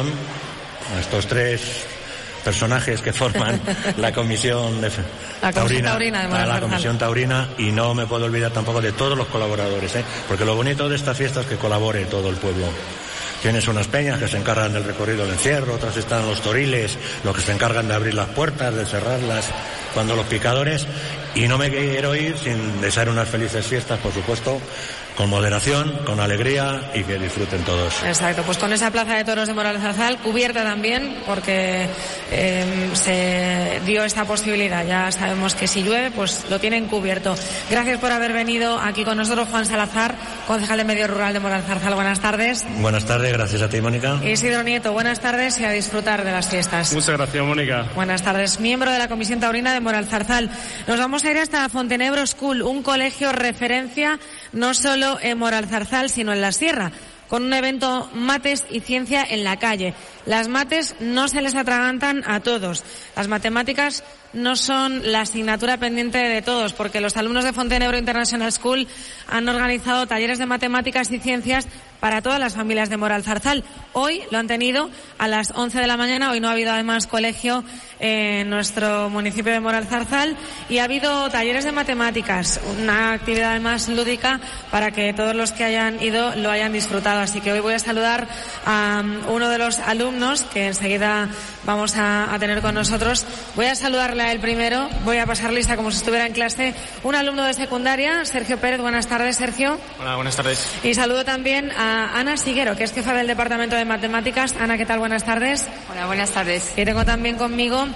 a estos tres personajes que forman la comisión de la taurina, taurina de a la comisión taurina, y no me puedo olvidar tampoco de todos los colaboradores, ¿eh? porque lo bonito de esta fiesta es que colabore todo el pueblo. Tienes unas peñas que se encargan del recorrido del encierro, otras están los toriles, los que se encargan de abrir las puertas, de cerrarlas, cuando los picadores, y no me quiero ir sin desear unas felices fiestas, por supuesto, con moderación, con alegría, y que disfruten todos. Exacto, pues con esa plaza de toros de Morazarzal cubierta también, porque eh, se dio esta posibilidad. Ya sabemos que si llueve, pues lo tienen cubierto. Gracias por haber venido aquí con nosotros, Juan Salazar, concejal de Medio Rural de Moralzarzal. Buenas tardes. Buenas tardes, gracias a ti, Mónica. Isidro Nieto, buenas tardes y a disfrutar de las fiestas. Muchas gracias, Mónica. Buenas tardes, miembro de la Comisión Taurina de Moralzarzal. Nos vamos a ir hasta Fontenebro School, un colegio referencia no solo en Moralzarzal, sino en la Sierra, con un evento Mates y Ciencia en la calle. Las mates no se les atragantan a todos. Las matemáticas no son la asignatura pendiente de todos, porque los alumnos de Fontenebro International School han organizado talleres de matemáticas y ciencias para todas las familias de Moralzarzal. Hoy lo han tenido a las once de la mañana. Hoy no ha habido además colegio en nuestro municipio de Moralzarzal y ha habido talleres de matemáticas, una actividad además lúdica para que todos los que hayan ido lo hayan disfrutado. Así que hoy voy a saludar a uno de los alumnos que enseguida vamos a, a tener con nosotros. Voy a saludarle a él primero, voy a pasar lista como si estuviera en clase. Un alumno de secundaria, Sergio Pérez. Buenas tardes, Sergio. Hola, buenas tardes. Y saludo también a Ana Siguero, que es jefa del Departamento de Matemáticas. Ana, ¿qué tal? Buenas tardes. Hola, buenas tardes. Y tengo también conmigo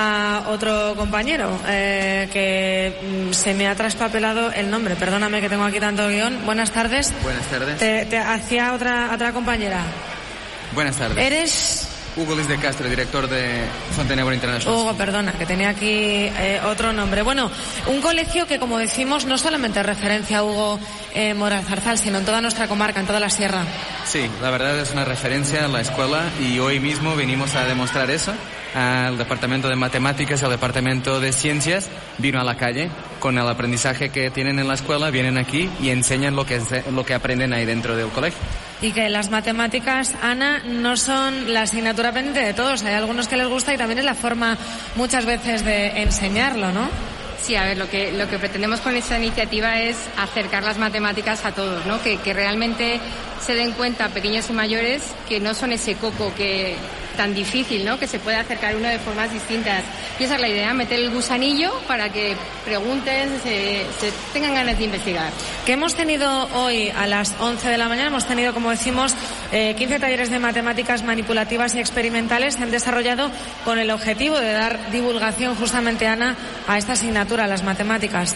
a otro compañero eh, que mm, se me ha traspapelado el nombre. Perdóname que tengo aquí tanto guión. Buenas tardes. Buenas tardes. Te, te hacía otra, otra compañera. Buenas tardes. ¿Eres? Hugo Luis de Castro, director de Fontenebro International. Hugo, perdona, que tenía aquí eh, otro nombre. Bueno, un colegio que, como decimos, no solamente referencia, Hugo, eh, Moralzarzal, sino en toda nuestra comarca, en toda la sierra. Sí, la verdad es una referencia en la escuela y hoy mismo venimos a demostrar eso. Al departamento de matemáticas, al departamento de ciencias, vino a la calle con el aprendizaje que tienen en la escuela, vienen aquí y enseñan lo que, lo que aprenden ahí dentro del colegio. Y que las matemáticas, Ana, no son la asignatura pendiente de todos. Hay algunos que les gusta y también es la forma muchas veces de enseñarlo, ¿no? Sí, a ver, lo que, lo que pretendemos con esta iniciativa es acercar las matemáticas a todos, ¿no? Que, que realmente se den cuenta, pequeños y mayores, que no son ese coco que tan difícil, ¿no? Que se puede acercar uno de formas distintas. Y esa es la idea, meter el gusanillo para que pregunten, se, se tengan ganas de investigar. Que hemos tenido hoy a las once de la mañana, hemos tenido, como decimos, eh, quince talleres de matemáticas manipulativas y experimentales. Se han desarrollado con el objetivo de dar divulgación, justamente, Ana, a esta asignatura, a las matemáticas.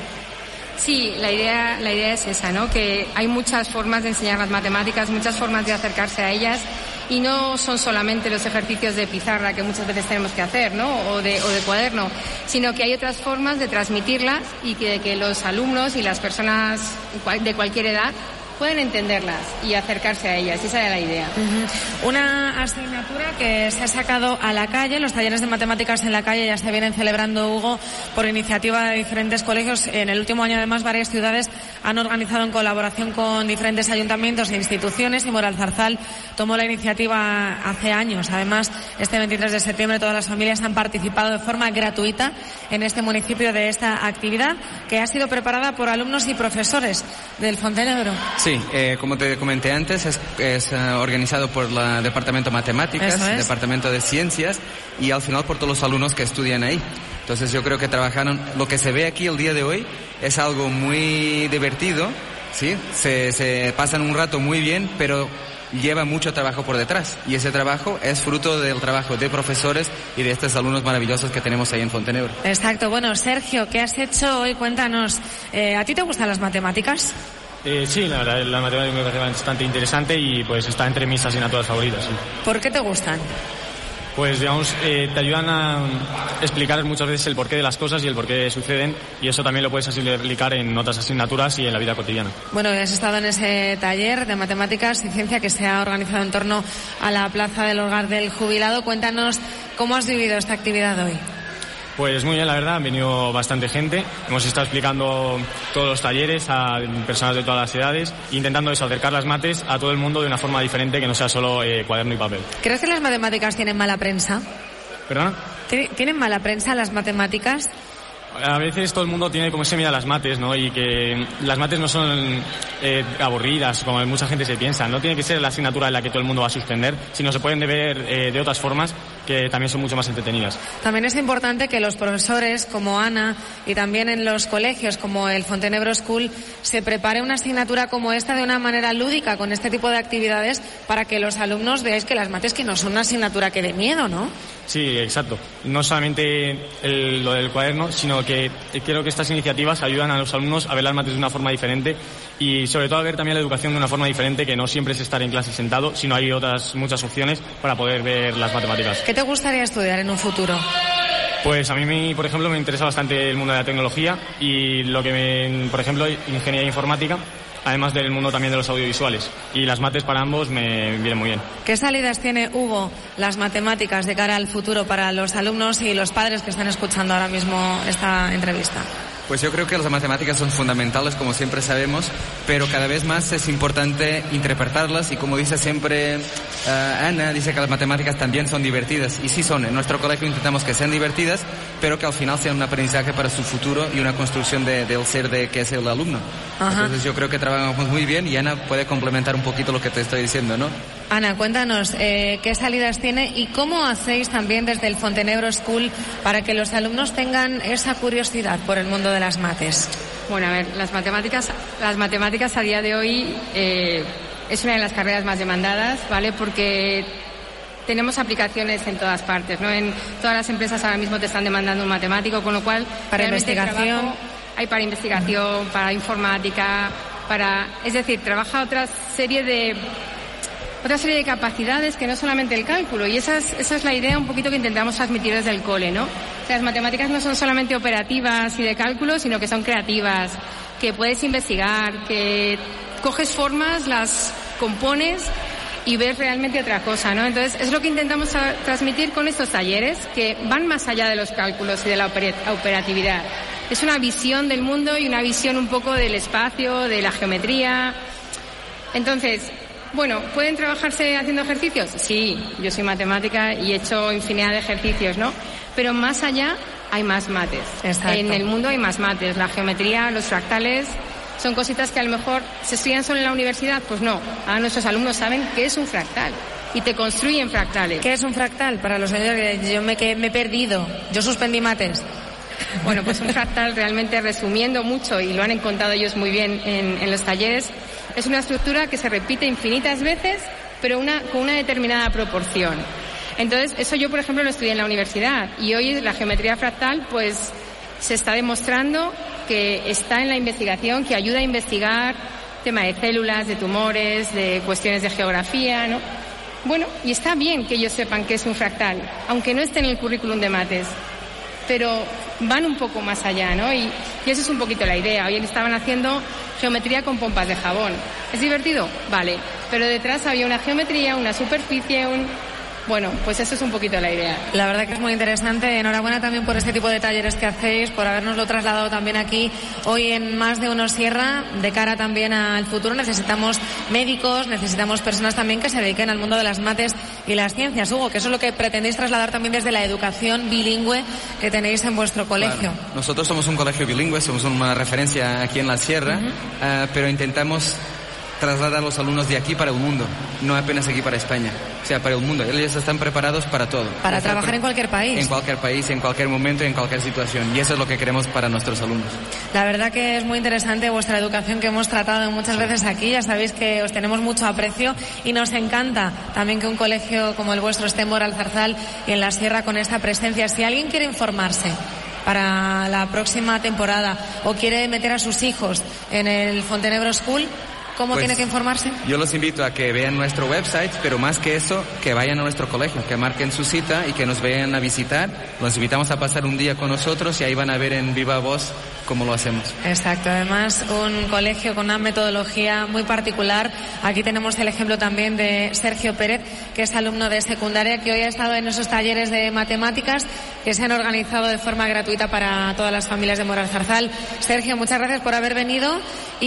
Sí, la idea, la idea es esa, ¿no? Que hay muchas formas de enseñar las matemáticas, muchas formas de acercarse a ellas y no son solamente los ejercicios de pizarra que muchas veces tenemos que hacer, ¿no? O de, o de cuaderno, sino que hay otras formas de transmitirlas y que, que los alumnos y las personas de cualquier edad pueden entenderlas y acercarse a ellas. Esa era la idea. Uh-huh. Una asignatura que se ha sacado a la calle. Los talleres de matemáticas en la calle ya se vienen celebrando, Hugo, por iniciativa de diferentes colegios. En el último año, además, varias ciudades han organizado en colaboración con diferentes ayuntamientos e instituciones, y Moralzarzal tomó la iniciativa hace años. Además, este veintitrés de septiembre todas las familias han participado de forma gratuita en este municipio de esta actividad, que ha sido preparada por alumnos y profesores del Fontenebro. Sí, eh, como te comenté antes, es, es uh, organizado por el Departamento de Matemáticas, es. Departamento de Ciencias y al final por todos los alumnos que estudian ahí. Entonces yo creo que trabajaron, lo que se ve aquí el día de hoy es algo muy divertido, ¿sí? Se, se pasan un rato muy bien, pero lleva mucho trabajo por detrás y ese trabajo es fruto del trabajo de profesores y de estos alumnos maravillosos que tenemos ahí en Fontenebro. Exacto. Bueno, Sergio, ¿qué has hecho hoy? Cuéntanos, eh, ¿a ti te gustan las matemáticas? Eh, sí, la verdad, la matemática me parece bastante interesante y pues está entre mis asignaturas favoritas. Sí. ¿Por qué te gustan? Pues digamos, eh, te ayudan a explicar muchas veces el porqué de las cosas y el porqué suceden, y eso también lo puedes así aplicar en otras asignaturas y en la vida cotidiana. Bueno, has estado en ese taller de matemáticas y ciencia que se ha organizado en torno a la Plaza del Hogar del Jubilado. Cuéntanos cómo has vivido esta actividad hoy. Pues muy bien, la verdad, han venido bastante gente. Hemos estado explicando todos los talleres a personas de todas las edades, intentando eso, acercar las mates a todo el mundo de una forma diferente, que no sea solo eh, cuaderno y papel. ¿Crees que las matemáticas tienen mala prensa? ¿Perdona? ¿Tienen mala prensa las matemáticas? A veces todo el mundo tiene como ese miedo a las mates, ¿no? Y que las mates no son eh, aburridas, como mucha gente se piensa. No tiene que ser la asignatura en la que todo el mundo va a suspender, sino se pueden ver eh, de otras formas que también son mucho más entretenidas. También es importante que los profesores como Ana y también en los colegios como el Fontenebro School se prepare una asignatura como esta de una manera lúdica con este tipo de actividades para que los alumnos veáis que las mates que no son una asignatura que dé miedo, ¿no? Sí, exacto. No solamente el, lo del cuaderno, sino que creo que estas iniciativas ayudan a los alumnos a ver las mates de una forma diferente y sobre todo a ver también la educación de una forma diferente, que no siempre es estar en clase sentado, sino hay otras muchas opciones para poder ver las matemáticas. ¿Qué te gustaría estudiar en un futuro? Pues a mí, por ejemplo, me interesa bastante el mundo de la tecnología y lo que me, por ejemplo, ingeniería informática, además del mundo también de los audiovisuales. Y las mates para ambos me vienen muy bien. ¿Qué salidas tiene, Hugo, las matemáticas de cara al futuro para los alumnos y los padres que están escuchando ahora mismo esta entrevista? Pues yo creo que las matemáticas son fundamentales, como siempre sabemos, pero cada vez más es importante interpretarlas y, como dice siempre uh, Ana, dice que las matemáticas también son divertidas, y sí son. En nuestro colegio intentamos que sean divertidas, pero que al final sean un aprendizaje para su futuro y una construcción de, del ser de que es el alumno. Ajá. Entonces yo creo que trabajamos muy bien y Ana puede complementar un poquito lo que te estoy diciendo, ¿no? Ana, cuéntanos eh, qué salidas tiene y cómo hacéis también desde el Fontenebro School para que los alumnos tengan esa curiosidad por el mundo de las mates. Bueno, a ver, las matemáticas, las matemáticas a día de hoy eh, es una de las carreras más demandadas, ¿vale? Porque tenemos aplicaciones en todas partes, ¿no? En todas las empresas ahora mismo te están demandando un matemático, con lo cual para investigación hay para investigación, para informática, para, es decir, trabaja otra serie de otra serie de capacidades que no solamente el cálculo, y esa es, esa es la idea un poquito que intentamos transmitir desde el cole, ¿no? O sea, las matemáticas no son solamente operativas y de cálculo, sino que son creativas, que puedes investigar, que coges formas, las compones y ves realmente otra cosa, ¿no? Entonces, es lo que intentamos tra- transmitir con estos talleres, que van más allá de los cálculos y de la oper- operatividad. Es una visión del mundo y una visión un poco del espacio, de la geometría. Entonces, bueno, ¿pueden trabajarse haciendo ejercicios? Sí, yo soy matemática y he hecho infinidad de ejercicios, ¿no? Pero más allá hay más mates. Exacto. En el mundo hay más mates. La geometría, los fractales, son cositas que a lo mejor se estudian solo en la universidad. Pues no, ahora nuestros alumnos saben qué es un fractal y te construyen fractales. ¿Qué es un fractal? Para los señores, yo me, que me he perdido. Yo suspendí mates. Bueno, pues un fractal, realmente resumiendo mucho, y lo han contado ellos muy bien en, en los talleres, es una estructura que se repite infinitas veces, pero una, con una determinada proporción. Entonces, eso yo, por ejemplo, lo estudié en la universidad, y hoy la geometría fractal, pues, se está demostrando que está en la investigación, que ayuda a investigar tema de células, de tumores, de cuestiones de geografía, ¿no? Bueno, y está bien que ellos sepan qué es un fractal, aunque no esté en el currículum de mates, pero van un poco más allá, ¿no? Y, y eso es un poquito la idea. Hoy estaban haciendo geometría con pompas de jabón. ¿Es divertido? Vale. Pero detrás había una geometría, una superficie, un... Bueno, pues eso es un poquito la idea. La verdad que es muy interesante. Enhorabuena también por este tipo de talleres que hacéis, por habernoslo trasladado también aquí hoy en Más de Uno Sierra. De cara también al futuro necesitamos médicos, necesitamos personas también que se dediquen al mundo de las mates y las ciencias. Hugo, que eso es lo que pretendéis trasladar también desde la educación bilingüe que tenéis en vuestro colegio. Claro. Nosotros somos un colegio bilingüe, somos una referencia aquí en la Sierra, uh-huh. uh, pero intentamos trasladar a los alumnos de aquí para el mundo, no apenas aquí para España, o sea, para el mundo. Ellos están preparados para todo. Para trabajar en cualquier país. En cualquier país, en cualquier momento, en cualquier situación. Y eso es lo que queremos para nuestros alumnos. La verdad que es muy interesante vuestra educación, que hemos tratado muchas veces aquí. Ya sabéis que os tenemos mucho aprecio y nos encanta también que un colegio como el vuestro esté en Moralzarzal y en la Sierra con esta presencia. Si alguien quiere informarse para la próxima temporada o quiere meter a sus hijos en el Fontenebro School, ¿cómo pues, tiene que informarse? Yo los invito a que vean nuestro website, pero más que eso, que vayan a nuestro colegio, que marquen su cita y que nos vayan a visitar. Los invitamos a pasar un día con nosotros y ahí van a ver en viva voz cómo lo hacemos. Exacto, además un colegio con una metodología muy particular. Aquí tenemos el ejemplo también de Sergio Pérez, que es alumno de secundaria, que hoy ha estado en esos talleres de matemáticas que se han organizado de forma gratuita para todas las familias de Moralzarzal. Sergio, muchas gracias por haber venido,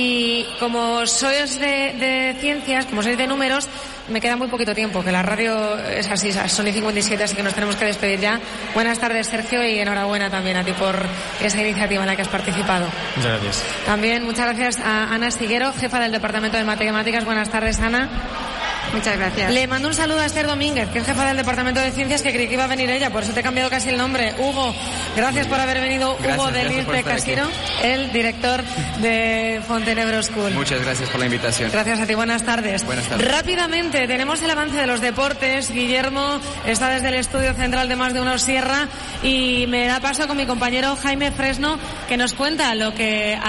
y como soy De, de ciencias, como sois de números, me queda muy poquito tiempo, que la radio es así, son y cincuenta y siete, así que nos tenemos que despedir ya. Buenas tardes, Sergio, y enhorabuena también a ti por esa iniciativa en la que has participado. Muchas gracias. También muchas gracias a Ana Siguero, jefa del Departamento de Matemáticas. Buenas tardes, Ana. Muchas gracias. Le mando un saludo a Esther Domínguez, que es jefa del Departamento de Ciencias, que creí que iba a venir ella, por eso te he cambiado casi el nombre. Hugo, gracias por haber venido. Gracias, Hugo del gracias por INPE estar Casiro, aquí. el director de Fontenebro School. Muchas gracias por la invitación. Gracias a ti, buenas tardes. Buenas tardes. Rápidamente, tenemos el avance de los deportes. Guillermo está desde el estudio central de Más de Uno Sierra y me da paso con mi compañero Jaime Fresno, que nos cuenta lo que